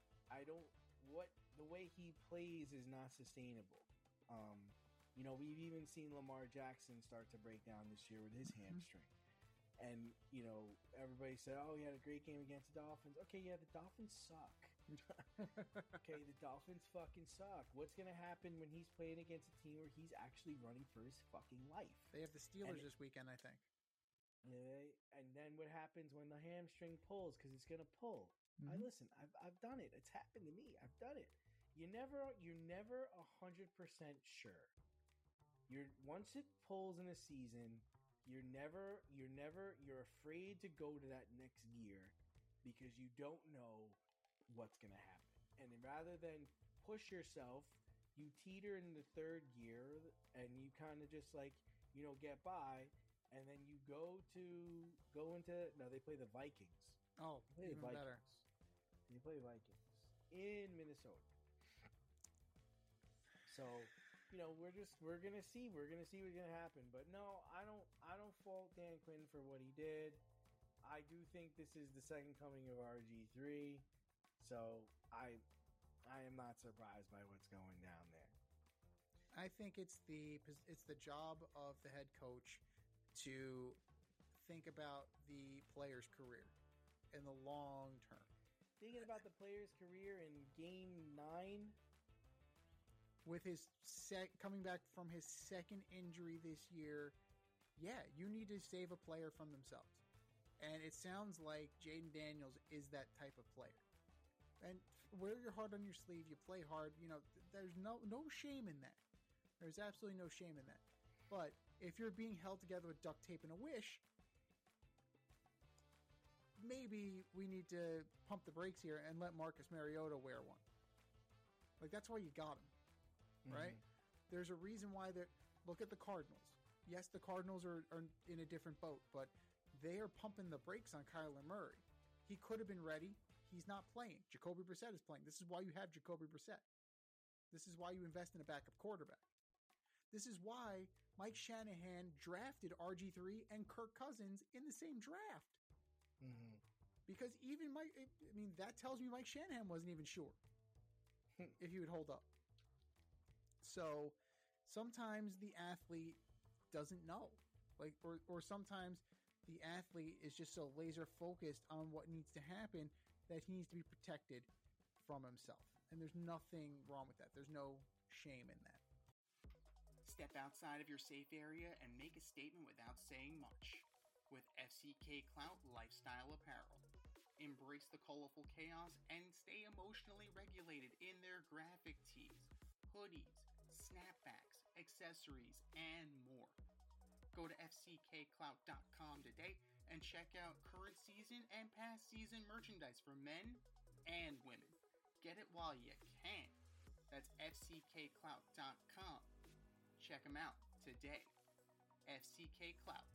the way he plays is not sustainable. We've even seen Lamar Jackson start to break down this year with his hamstring. And, everybody said, oh, he had a great game against the Dolphins. Okay, yeah, the Dolphins suck. Okay, the Dolphins fucking suck. What's going to happen when he's playing against a team where he's actually running for his fucking life? They have the Steelers this weekend, I think. And then what happens when the hamstring pulls? Because it's going to pull. Mm-hmm. Listen, I've done it. It's happened to me. I've done it. You're never 100% sure. Once it pulls in a season, you're afraid to go to that next gear because you don't know what's going to happen. And rather than push yourself, you teeter in the third gear and you kind of just get by, and then you they play the Vikings. Oh, even better. They play Vikings in Minnesota. So, we're gonna see what's gonna happen. But no, I don't fault Dan Quinn for what he did. I do think this is the second coming of RG3, so I am not surprised by what's going down there. I think it's the job of the head coach to think about the player's career in the long term. Thinking about the player's career in Game 9, with his coming back from his second injury this year, yeah, you need to save a player from themselves. And it sounds like Jaden Daniels is that type of player. And wear your heart on your sleeve. You play hard. There's no shame in that. There's absolutely no shame in that. But if you're being held together with duct tape and a wish, maybe we need to pump the brakes here and let Marcus Mariota wear one. Like, that's why you got him, right? Mm-hmm. There's a reason why look at the Cardinals. Yes, the Cardinals are in a different boat, but they are pumping the brakes on Kyler Murray. He could have been ready. He's not playing. Jacoby Brissett is playing. This is why you have Jacoby Brissett. This is why you invest in a backup quarterback. This is why Mike Shanahan drafted RG3 and Kirk Cousins in the same draft. Mm-hmm. Because even that tells me Mike Shanahan wasn't even sure if he would hold up. So sometimes the athlete doesn't know. Or sometimes the athlete is just so laser focused on what needs to happen that he needs to be protected from himself. And there's nothing wrong with that. There's no shame in that. Step outside of your safe area and make a statement without saying much with FCK Clout Lifestyle Apparel. Embrace the colorful chaos and stay emotionally regulated in their graphic tees, hoodies, snapbacks, accessories, and more. Go to fckclout.com today and check out current season and past season merchandise for men and women. Get it while you can. That's fckclout.com. Check them out today. fckclout.com.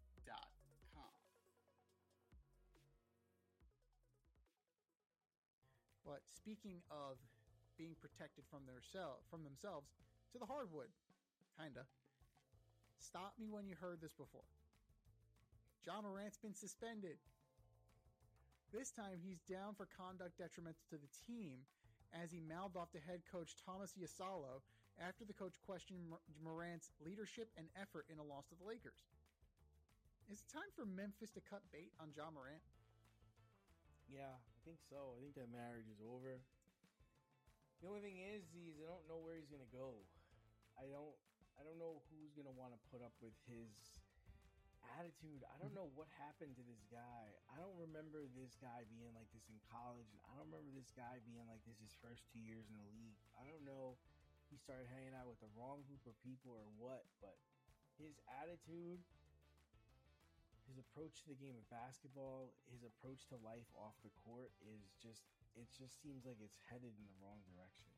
But speaking of being protected from themselves, to the hardwood, kinda. Stop me when you heard this before. Ja Morant's been suspended. This time he's down for conduct detrimental to the team as he mouthed off to head coach Thomas Yasalo after the coach questioned Morant's leadership and effort in a loss to the Lakers. Is it time for Memphis to cut bait on Ja Morant? Yeah, I think so. I think that marriage is over. The only thing is I don't know where he's gonna go. I don't know who's gonna want to put up with his attitude. I don't know what happened to this guy. I don't remember this guy being like this in college. I don't remember this guy being like this his first 2 years in the league. I don't know if he started hanging out with the wrong group of people or what, but his attitude, his approach to the game of basketball, his approach to life off the court is just, it just seems like it's headed in the wrong direction.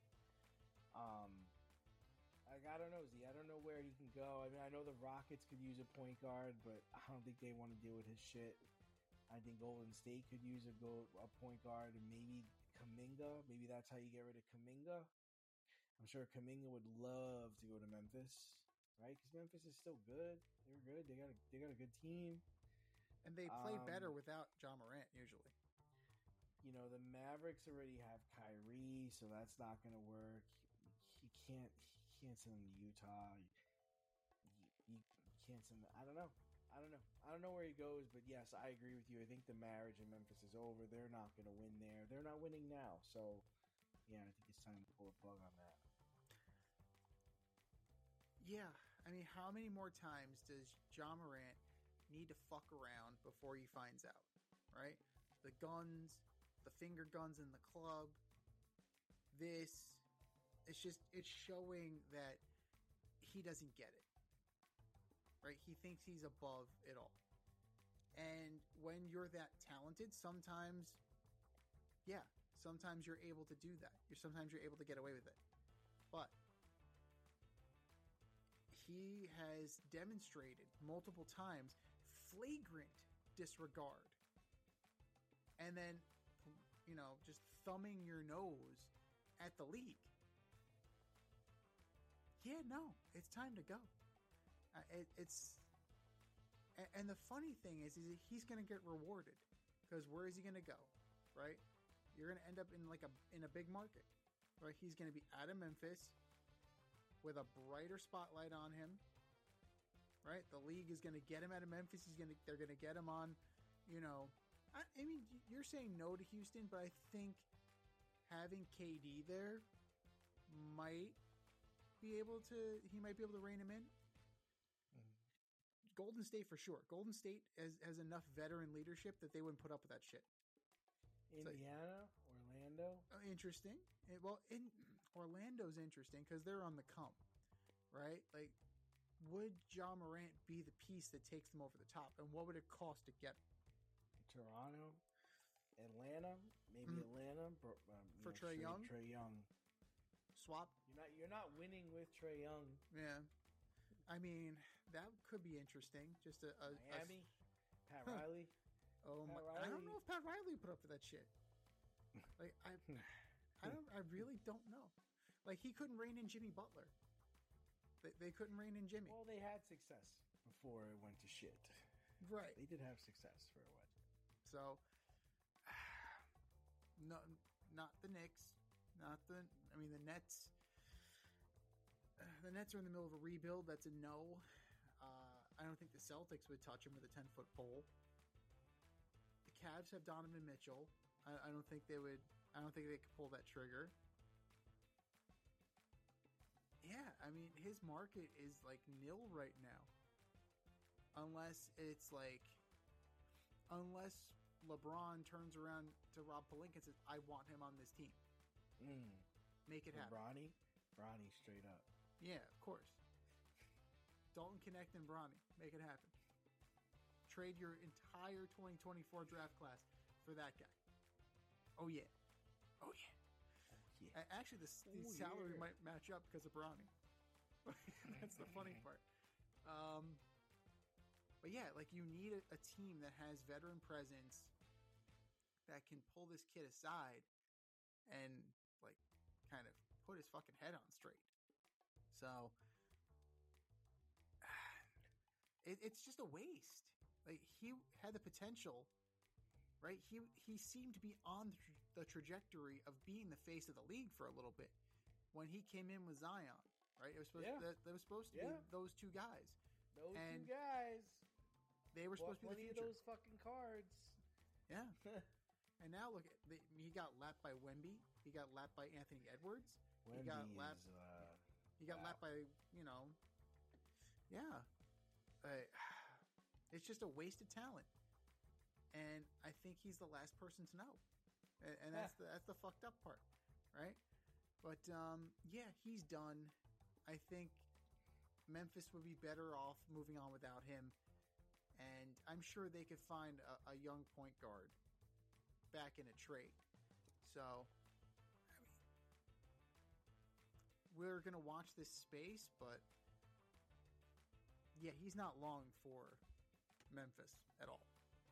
I don't know, Z. I don't know where he can go. I mean, I know the Rockets could use a point guard, but I don't think they want to deal with his shit. I think Golden State could use a point guard, and maybe Kuminga. Maybe that's how you get rid of Kuminga. I'm sure Kuminga would love to go to Memphis, right? Because Memphis is still good. They're good. They got a good team, and they play better without Ja Morant usually. You know, the Mavericks already have Kyrie, so that's not going to work. He can't send him to Utah. You can't send him. I don't know where he goes, but yes, I agree with you. I think the marriage in Memphis is over. They're not going to win there. They're not winning now. So, yeah, I think it's time to pull a plug on that. Yeah, I mean, how many more times does Ja Morant need to fuck around before he finds out, right? The guns, the finger guns in the club, it's showing that he doesn't get it, right? He thinks he's above it all. And when you're that talented, sometimes you're able to do that. Sometimes you're able to get away with it. But he has demonstrated multiple times flagrant disregard. And then, just thumbing your nose at the league. Yeah, yeah, no, it's time to go. And the funny thing is he's going to get rewarded, because where is he going to go, right? You're going to end up in a big market, right? He's going to be out of Memphis with a brighter spotlight on him, right? The league is going to get him out of Memphis. They're going to get him on, I mean, you're saying no to Houston, but I think having KD there might be able to rein him in. Golden State for sure. Golden State has enough veteran leadership that they wouldn't put up with that shit. Indiana, Orlando. Interesting. Orlando's interesting because they're on the come, right? Like, would Ja Morant be the piece that takes them over the top, and what would it cost to get him? Toronto, Atlanta, maybe Atlanta for Trae Young. Trae Young swap. You're not winning with Trae Young. Yeah, I mean that could be interesting. Just a Miami, Pat Riley. Oh my! Riley. I don't know if Pat Riley put up for that shit. Like I really don't know. Like he couldn't rein in Jimmy Butler. They couldn't rein in Jimmy. Well, they had success before it went to shit. Right. They did have success for a while. So, no, not the Knicks. The Nets. The Nets are in the middle of a rebuild. That's a no. I don't think the Celtics would touch him with a 10-foot pole. The Cavs have Donovan Mitchell. I don't think they would. I don't think they could pull that trigger. Yeah, I mean, his market is like nil right now. Unless LeBron turns around to Rob Pelinka and says, I want him on this team. Make it happen. Bronny straight up. Yeah, of course. Dalton Connect and Bronny. Make it happen. Trade your entire 2024 draft class for that guy. Oh, yeah. Oh, yeah. Actually, the salary might match up because of Bronny. That's the funny part. But yeah, like you need a team that has veteran presence that can pull this kid aside and like kind of put his fucking head on straight. So it's just a waste. Like he had the potential, right? He seemed to be on the trajectory of being the face of the league for a little bit when he came in with Zion, right? It was supposed to be those two guys. Those two guys. They were supposed to be the future. Of those fucking cards. Yeah. And now look, he got lapped by Wemby. He got lapped by Anthony Edwards. He got lapped by, yeah. It's just a wasted talent. And I think he's the last person to know. And that's the fucked up part, right? But yeah, he's done. I think Memphis would be better off moving on without him. And I'm sure they could find a young point guard back in a trade. So, I mean, we're going to watch this space, but yeah, he's not long for Memphis at all.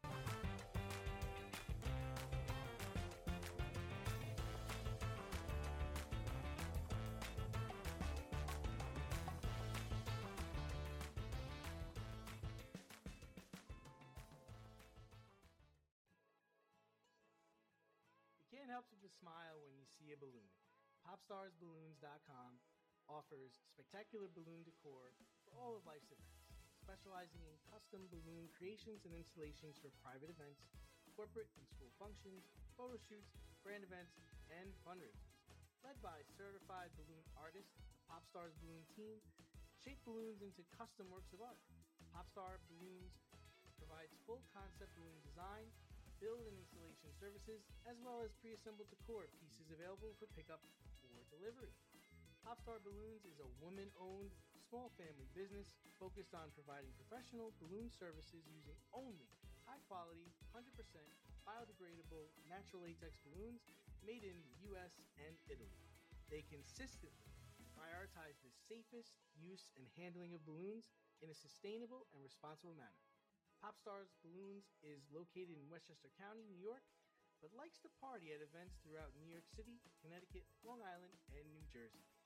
Can't help but smile when you see a balloon. PopstarsBalloons.com offers spectacular balloon decor for all of life's events, specializing in custom balloon creations and installations for private events, corporate and school functions, photo shoots, brand events, and fundraisers. Led by certified balloon artists, the Popstars Balloon team shape balloons into custom works of art. Popstar Balloons provides full concept balloon design, build and installation services, as well as pre-assembled decor pieces available for pickup or delivery. Popstar Balloons is a woman-owned, small family business focused on providing professional balloon services using only high-quality, 100% biodegradable natural latex balloons made in the U.S. and Italy. They consistently prioritize the safest use and handling of balloons in a sustainable and responsible manner. Popstars Balloons is located in Westchester County, New York, but likes to party at events throughout New York City, Connecticut, Long Island, and New Jersey.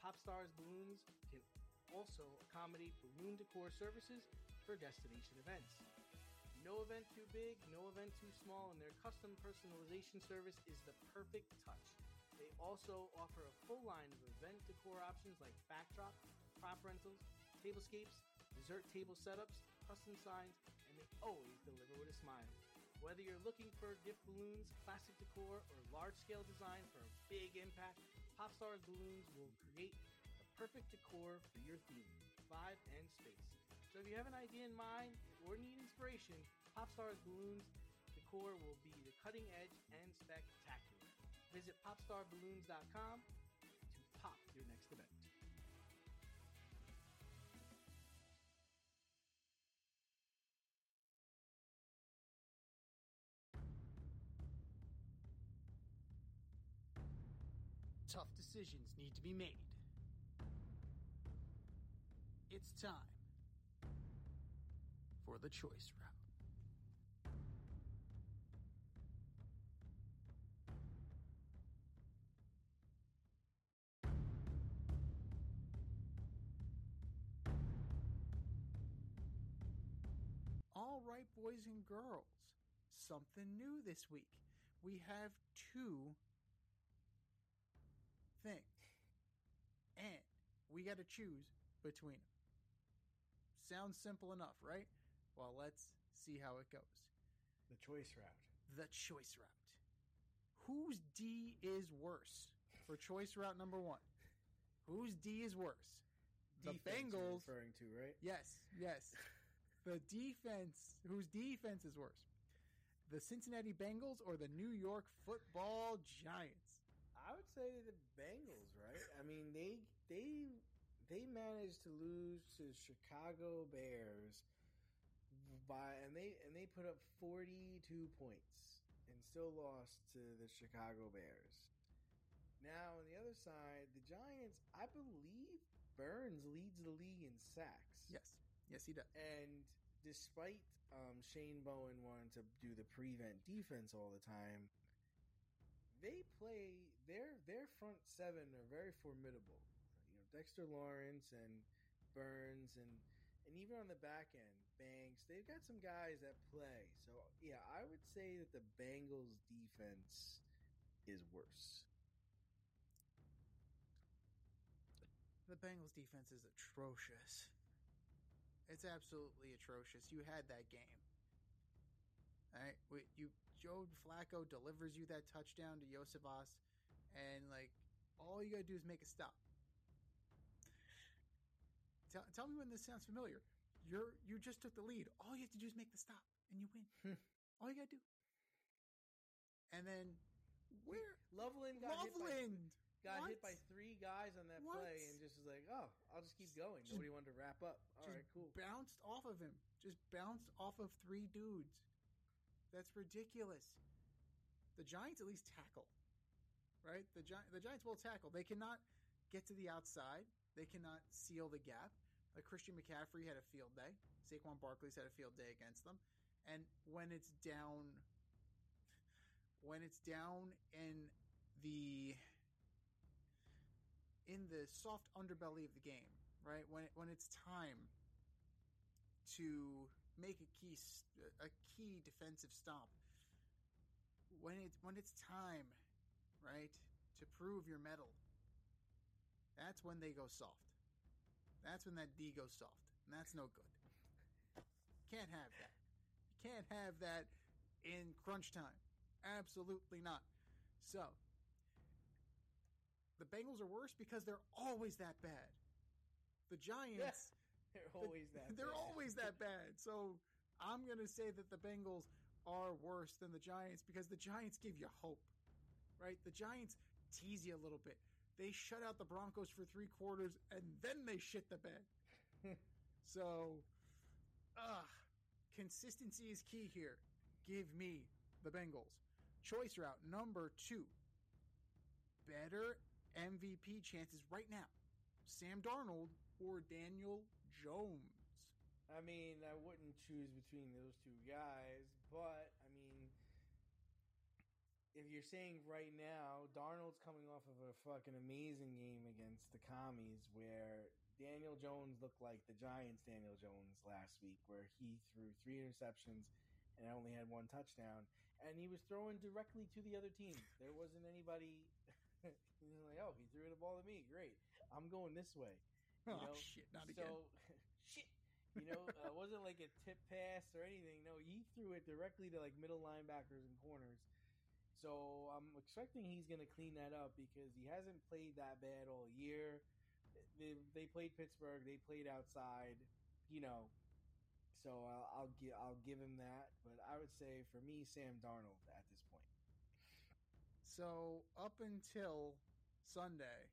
Popstars Balloons can also accommodate balloon decor services for destination events. No event too big, no event too small, and their custom personalization service is the perfect touch. They also offer a full line of event decor options like backdrop, prop rentals, tablescapes, dessert table setups, custom signs, and they always deliver with a smile. Whether you're looking for gift balloons, classic decor, or large-scale design for a big impact, Popstars Balloons will create the perfect decor for your theme, vibe, and space. So if you have an idea in mind or need inspiration, Popstars Balloons decor will be the cutting edge and spectacular. Visit popstarballoons.com to pop your next event. Tough decisions need to be made. It's time for the choice route. All right, boys and girls, something new this week. We have two things, and we got to choose between them. Sounds simple enough, right? Well, let's see how it goes. The choice route. The choice route. Whose D is worse for choice route number one? Whose D is worse? The Defense you're Bengals. referring to, right? Yes. The defense. Whose defense is worse? The Cincinnati Bengals or the New York Football Giants? I would say the Bengals, right? I mean, they managed to lose to the Chicago Bears and they put up 42 points and still lost to the Chicago Bears. Now on the other side, the Giants, I believe Burns leads the league in sacks. Yes, he does. And despite Shane Bowen wanting to do the prevent defense all the time, they play their front seven are very formidable. You know, Dexter Lawrence and Burns and even on the back end, Banks, they've got some guys that play. So yeah, I would say that the Bengals defense is worse. The Bengals defense is atrocious. It's absolutely atrocious. You had that game. All right, Joe Flacco delivers you that touchdown to Joseph, and all you gotta do is make a stop. Tell me when this sounds familiar. You just took the lead. All you have to do is make the stop, and you win. All you gotta do. And then Loveland got hit by three guys on that play, and just was like, "Oh, I'll just keep going." Nobody wanted to wrap up. All right, cool. Bounced off of him. Just bounced off of three dudes. That's ridiculous. The Giants at least tackle, right? The Giants will tackle. They cannot get to the outside. They cannot seal the gap. Christian McCaffrey had a field day. Saquon Barkley's had a field day against them. And when it's down in the soft underbelly of the game, right? When it's time to make a key defensive stop, when it's time, right, to prove your mettle, that's when they go soft. That's when that D goes soft, and that's no good. Can't have that. You can't have that in crunch time. Absolutely not. So, the Bengals are worse because they're always that bad. The Giants... They're always that bad. They're always that bad. So, I'm going to say that the Bengals are worse than the Giants because the Giants give you hope, right? The Giants tease you a little bit. They shut out the Broncos for 3 quarters, and then they shit the bed. So, consistency is key here. Give me the Bengals. Choice route number 2. Better MVP chances right now. Sam Darnold or Daniel Jones? I mean, I wouldn't choose between those two guys, but, I mean, if you're saying right now, Darnold's coming off of a fucking amazing game against the Commies where Daniel Jones looked like the Giants' Daniel Jones last week, where he threw 3 interceptions and only had 1 touchdown, and he was throwing directly to the other team. There wasn't anybody like, oh, he threw the ball to me. Great. I'm going this way. You know? Shit, not again. Shit. You know, it wasn't like a tip pass or anything. No, he threw it directly to like middle linebackers and corners. So I'm expecting he's going to clean that up because he hasn't played that bad all year. They played Pittsburgh. They played outside, you know. So I'll give him that. But I would say for me, Sam Darnold at this point. So up until Sunday,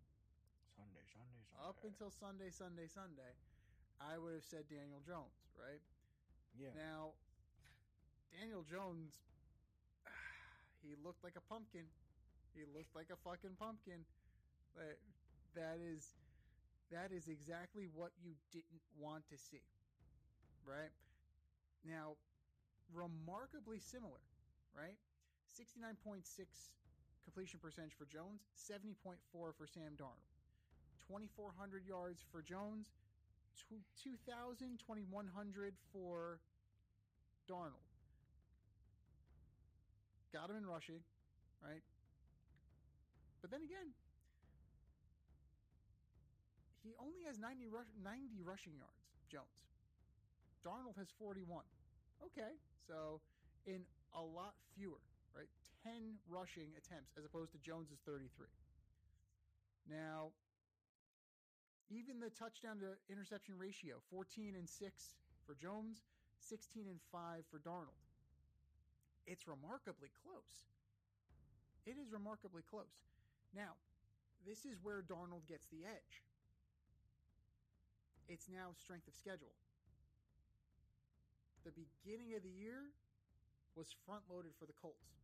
up until Sunday, I would have said Daniel Jones, right? Yeah. Now, Daniel Jones, he looked like a pumpkin. He looked like a fucking pumpkin. That is exactly what you didn't want to see, right? Now, remarkably similar, right? 69.6 completion percentage for Jones, 70.4 for Sam Darnold. 2,400 yards for Jones, 2,000, 2,100 for Darnold. Got him in rushing, right? But then again, he only has 90 rushing yards, Jones. Darnold has 41. Okay, so in a lot fewer, right? 10 rushing attempts as opposed to Jones's 33. Now, even the touchdown to interception ratio, 14-6 for Jones, 16-5 for Darnold. It's remarkably close. It is remarkably close. Now, this is where Darnold gets the edge. It's now strength of schedule. The beginning of the year was front-loaded for the Colts.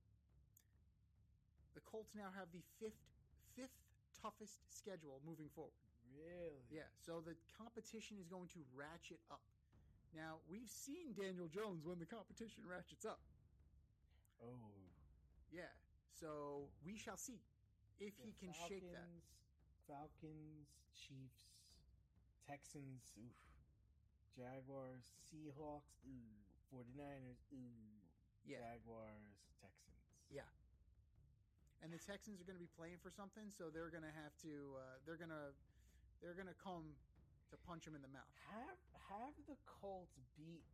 The Colts now have the fifth toughest schedule moving forward. Really? Yeah, so the competition is going to ratchet up. Now, we've seen Daniel Jones when the competition ratchets up. Oh. Yeah, so we shall see if he can shake that. Falcons, Chiefs, Texans, oof. Jaguars, Seahawks, ooh. 49ers, ooh. Yeah. Jaguars, Texans. Yeah. And the Texans are going to be playing for something, so they're going to have to they're going to come to punch him in the mouth. Have the Colts beat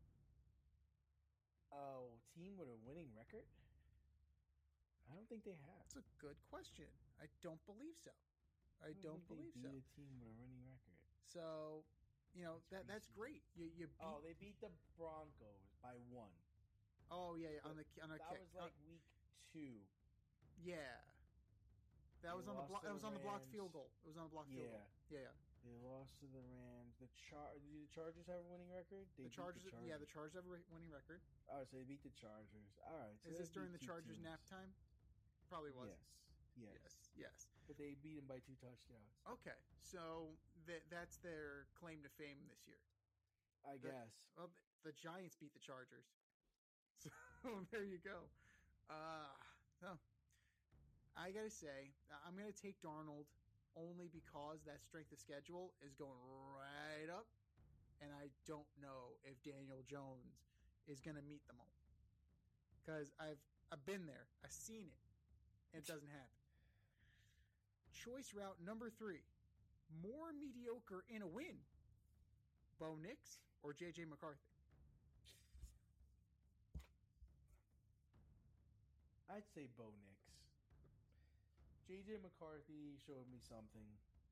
a team with a winning record? I don't think they have. That's a good question. I don't believe so. I don't believe so. They beat a team with a winning record. So, you know, that's great. You beat. Oh, they beat the Broncos by 1. Oh yeah, on a that kick. Was like week 2. Yeah. That was on the block. That was on the blocked Rams. field goal. It was on the blocked field goal. Yeah. They lost to the Rams. Do the Chargers have a winning record? The Chargers. Yeah, the Chargers have a winning record. Oh, so they beat the Chargers. All right. So is this during the Chargers nap time? Probably was. Yes. But they beat them by 2 touchdowns. Okay, so that's their claim to fame this year. I guess. Well, the Giants beat the Chargers. So there you go. So I got to say, I'm going to take Darnold only because that strength of schedule is going right up, and I don't know if Daniel Jones is going to meet the moment. Because I've been there. I've seen it. And it doesn't happen. Choice route number 3. More mediocre in a win. Bo Nix or J.J. McCarthy? I'd say Bo Nix. J.J. McCarthy showed me something.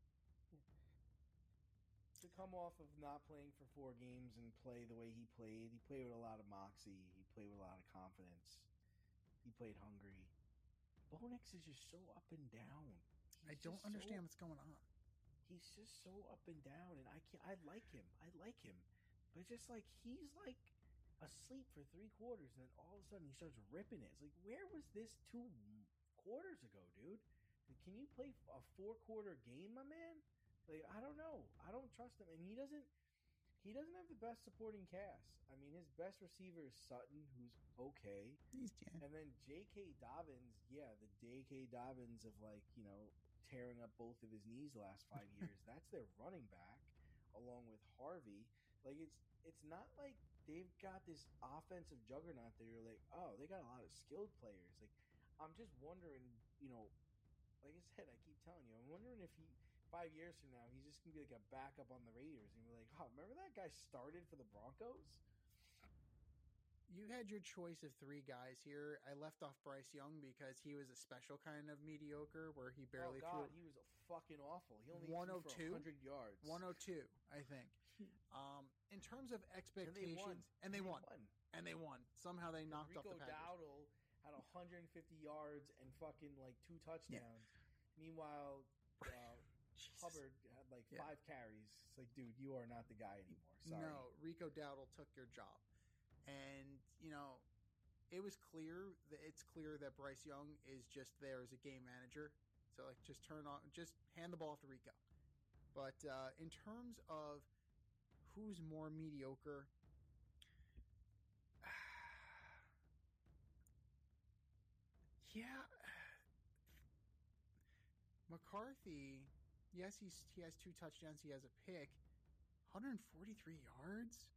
To come off of not playing for 4 games and play the way he played with a lot of moxie. He played with a lot of confidence. He played hungry. Bo Nix is just so up and down. I don't understand what's going on. He's just so up and down, and I like him. But just like he's like asleep for 3 quarters, and then all of a sudden he starts ripping it. It's like, where was this 2 quarters ago, dude? Can you play a 4-quarter game, my man? Like, I don't know. I don't trust him, and he doesn't. he doesn't have the best supporting cast. I mean, his best receiver is Sutton, who's okay. And then J.K. Dobbins, the J.K. Dobbins of tearing up both of his knees the last 5 years. That's their running back, along with Harvey. Like it's not like they've got this offensive juggernaut that you're like, oh, they got a lot of skilled players. Like I'm just wondering, like I said, I keep telling you, I'm wondering if 5 years from now he's just gonna be like a backup on the Raiders and be like, oh, remember that guy started for the Broncos? You had your choice of 3 guys here. I left off Bryce Young because he was a special kind of mediocre where he barely threw. He was fucking awful. He only 102? threw for 100 yards. 102, I think. In terms of expectations, and they won. Somehow they knocked off the Packers. Rico Dowdle had 150 yards and fucking 2 touchdowns. Yeah. Meanwhile, Hubbard had 5 carries. It's like, dude, you are not the guy anymore. Sorry. No, Rico Dowdle took your job. And, it's clear that Bryce Young is just there as a game manager. So, just hand the ball off to Rico. But in terms of who's more mediocre, McCarthy, yes, he has 2 touchdowns. He has a pick. 143 yards?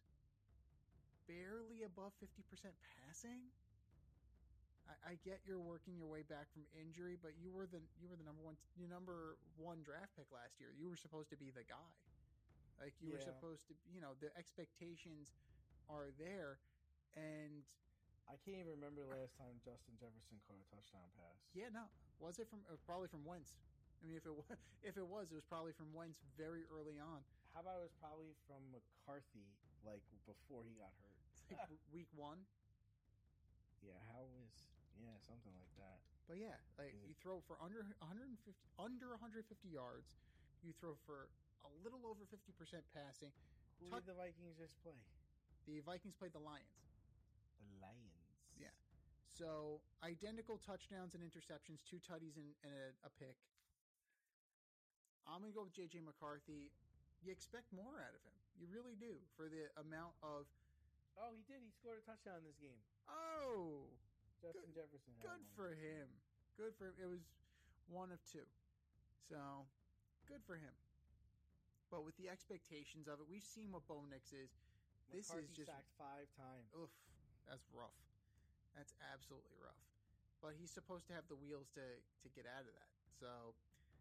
Barely above 50% passing. I get you're working your way back from injury, but you were the number one draft pick last year. You were supposed to be the guy. You were supposed to, the expectations are there, and I can't even remember the last time Justin Jefferson caught a touchdown pass. Yeah, no, was it probably from Wentz? I mean, if it was, it was probably from Wentz very early on. How about it was probably from McCarthy, before he got hurt? Week 1? Yeah, something like that. But you throw for under 150 yards. You throw for a little over 50% passing. Who did the Vikings just play? The Vikings played the Lions. The Lions. Yeah. So, identical touchdowns and interceptions, 2 tutties and a pick. I'm going to go with J.J. McCarthy. You expect more out of him. You really do for the amount of... Oh, he did. He scored a touchdown in this game. Oh! Justin Jefferson. Good for him. Good for him. It was 1 of 2. So, good for him. But with the expectations of it, we've seen what Bo Nix is. This McCarthy is just... sacked 5 times. Oof. That's rough. That's absolutely rough. But he's supposed to have the wheels to get out of that. So,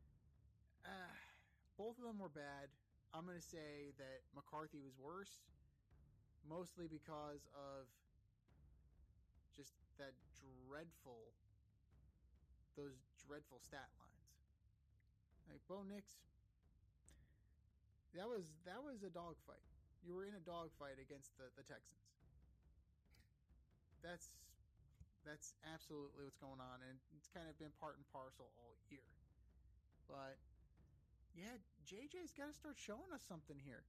both of them were bad. I'm going to say that McCarthy was worse, mostly because of just those dreadful stat lines. Bo Nix, that was a dogfight. You were in a dogfight against the Texans. That's absolutely what's going on, and it's kind of been part and parcel all year. But yeah, JJ's got to start showing us something here.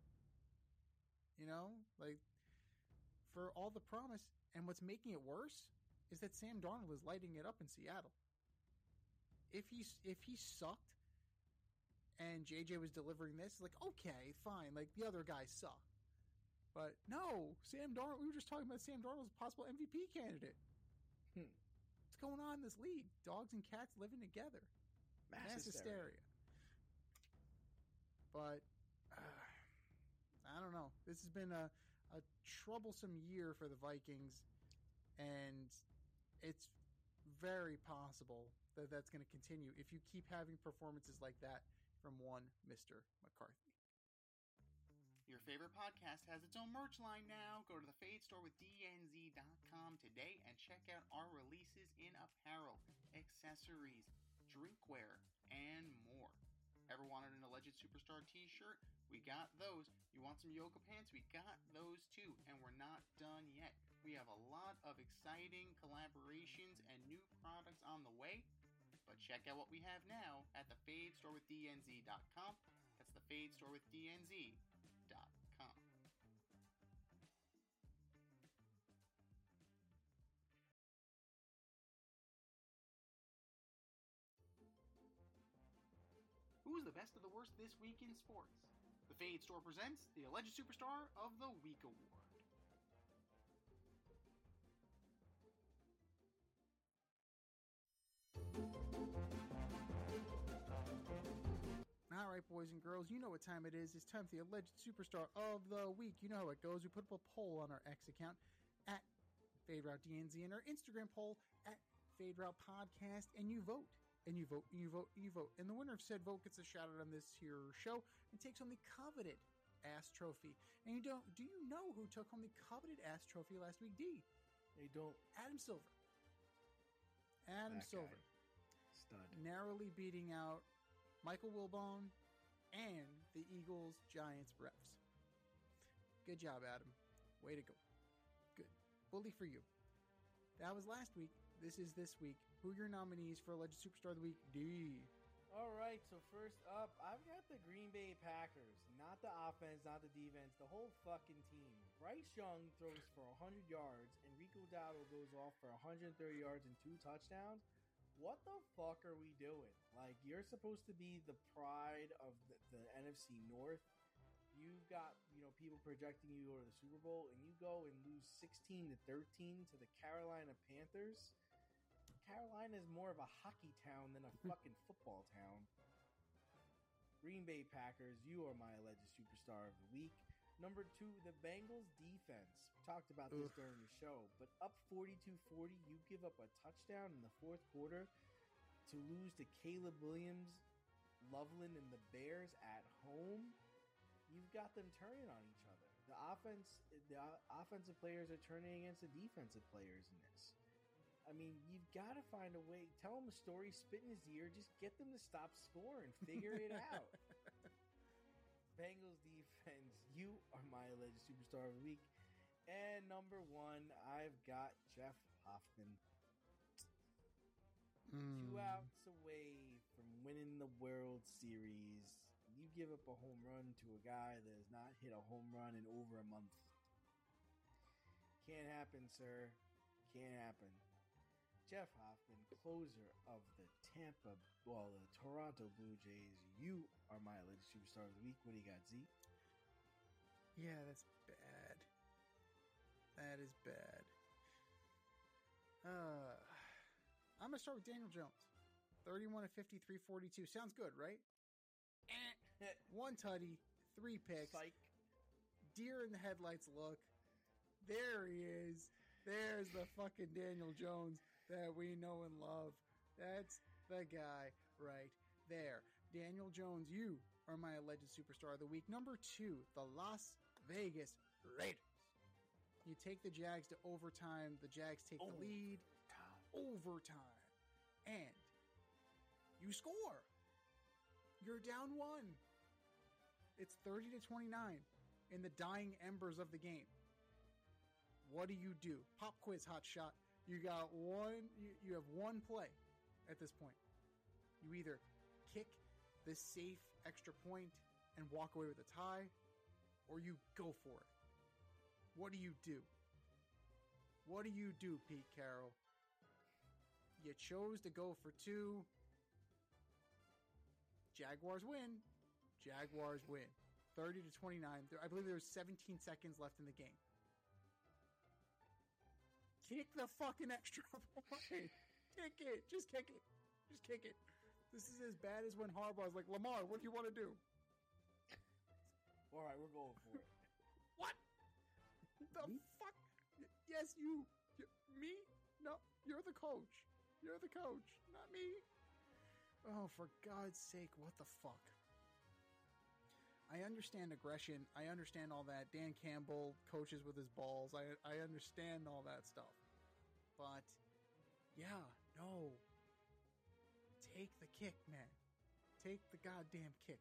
For all the promise, and what's making it worse is that Sam Darnold is lighting it up in Seattle. If he sucked and JJ was delivering this, okay, fine, the other guys suck. But no, Sam Darnold, we were just talking about Sam Darnold as a possible MVP candidate. What's going on in this league? Dogs and cats living together. Mass hysteria. But I don't know. This has been a troublesome year for the Vikings, and it's very possible that that's going to continue if you keep having performances like that from one Mr. McCarthy. Your favorite podcast has its own merch line now. Go to the Fade Store with DNZ.com today and check out our releases in apparel, accessories, drinkware, and more. Ever wanted an Alleged Superstar t-shirt? We got those. You want some yoga pants? We got those too. And we're not done yet. We have a lot of exciting collaborations and new products on the way. But check out what we have now at the Fade Store with DNZ.com. That's the Fade Store with DNZ.com. Who's the best of the worst this week in sports? The Fade Store presents the Alleged Superstar of the Week Award. All right, boys and girls, you know what time it is. It's time for the Alleged Superstar of the Week. You know how it goes. We put up a poll on our X account at FadeRouteDNZ and our Instagram poll at FadeRoute Podcast, and you vote. And you vote, and you vote, and you vote. And the winner of said vote gets a shout out on this here show and takes home the coveted ass trophy. And do you know who took home the coveted ass trophy last week, D? They don't. Adam Silver. Adam That Silver. guy. Stud. Narrowly beating out Michael Wilbon and the Eagles-Giants refs. Good job, Adam. Way to go. Good. Bully for you. That was last week. This is this week. Who are your nominees for Alleged Superstar of the Week? D. All right, so first up, I've got the Green Bay Packers. Not the offense, not the defense, the whole fucking team. Bryce Young throws for 100 yards, and Rico Dowdle goes off for 130 yards and 2 touchdowns. What the fuck are we doing? Like, you're supposed to be the pride of the NFC North. You've got, people projecting you to go to the Super Bowl, and you go and lose 16-13 to the Carolina Panthers. Carolina is more of a hockey town than a fucking football town. Green Bay Packers, you are my alleged superstar of the week. Number 2, the Bengals defense. We talked about this during the show, but up 42-40, you give up a touchdown in the fourth quarter to lose to Caleb Williams, Loveland, and the Bears at home. You've got them turning on each other. The offensive players are turning against the defensive players in this. I mean, you've got to find a way. Tell them a story, spit in his ear. Just get them to stop scoring. Figure it out. Bengals defense, you are my alleged superstar of the week. And number 1, I've got Jeff Hoffman. 2 outs away from winning the World Series. You give up a home run to a guy that has not hit a home run in over a month. Can't happen, sir. Can't happen. Jeff Hoffman, closer of the Toronto Blue Jays. You are my alleged superstar of the week. What do you got, Z? Yeah, that's bad. That is bad. I'm going to start with Daniel Jones. 31 of 50, 342. Sounds good, right? 1 tutty, 3 picks. Psych. Deer in the headlights look. There he is. There's the fucking Daniel Jones that we know and love. That's the guy right there. Daniel Jones, you are my alleged superstar of the week. Number 2, the Las Vegas Raiders. You take the Jags to overtime. The Jags take the lead. Overtime. And you score. You're down 1. It's 30-29 in the dying embers of the game. What do? Pop quiz, hot shot. You got one. You have one play at this point. You either kick the safe extra point and walk away with a tie, or you go for it. What do? What do, Pete Carroll? You chose to go for 2. Jaguars win. 30-29. I believe there was 17 seconds left in the game. Kick the fucking extra point. Kick it. Just kick it. Just kick it. This is as bad as when Harbaugh's like, Lamar, what do you want to do? All right, we're going for it. What? The fuck? Yes, you. Me? No, you're the coach. You're the coach, not me. Oh, for God's sake, what the fuck? I understand aggression. I understand all that. Dan Campbell coaches with his balls. I understand all that stuff. But, yeah, no. Take the kick, man. Take the goddamn kick.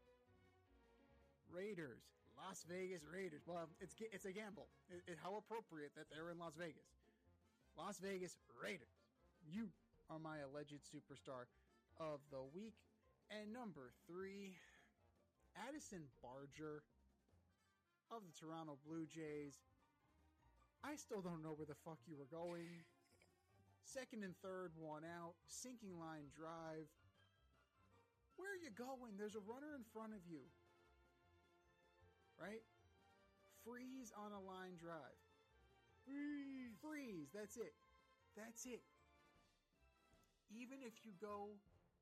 Raiders. Las Vegas Raiders. Well, it's a gamble. How appropriate that they're in Las Vegas. Las Vegas Raiders. You are my alleged superstar of the week. And number 3, Addison Barger of the Toronto Blue Jays. I still don't know where the fuck you were going. 2nd and 3rd, 1 out. Sinking line drive. Where are you going? There's a runner in front of you. right? Freeze on a line drive. Freeze. That's it. That's it. Even if you go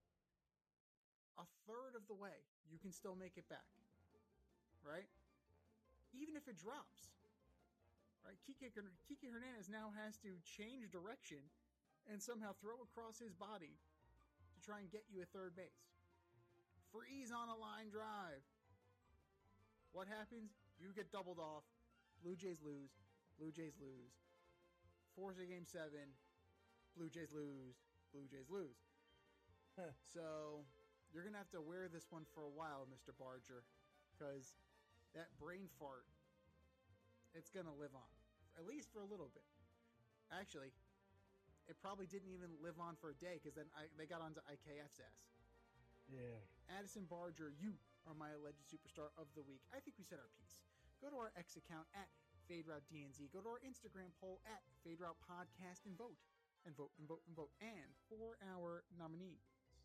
a third of the way, you can still make it back, right? Even if it drops, right? Kike Hernandez now has to change direction and somehow throw across his body to try and get you at third base. Freeze on a line drive. What happens? You get doubled off. Blue Jays lose. Blue Jays lose. Force a game 7. Blue Jays lose. Blue Jays lose. So you're going to have to wear this one for a while, Mr. Barger, because that brain fart, it's going to live on, at least for a little bit. Actually, it probably didn't even live on for a day, because then they got onto IKF's ass. Yeah. Addison Barger, you are my alleged superstar of the week. I think we said our piece. Go to our X account at FadeRouteDNZ. Go to our Instagram poll at FadeRoutePodcast and vote. And vote, and vote, and vote. And for our nominees.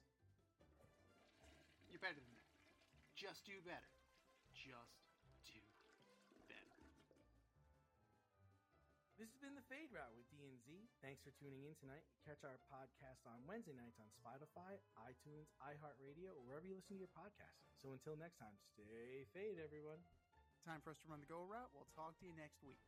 You're better than that. Just do better. Just do better. This has been the Fade Route with DNZ. Thanks for tuning in tonight. Catch our podcast on Wednesday nights on Spotify, iTunes, iHeartRadio, or wherever you listen to your podcasts. So until next time, stay fade, everyone. Time for us to run the go route. We'll talk to you next week.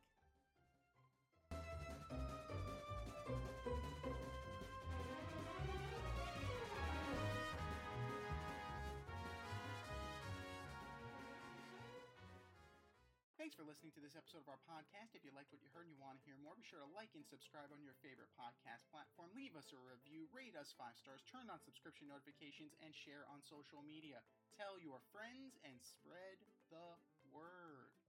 Thanks for listening to this episode of our podcast. If you liked what you heard and you want to hear more, be sure to like and subscribe on your favorite podcast platform. Leave us a review, rate us 5 stars, turn on subscription notifications, and share on social media. Tell your friends and spread the word.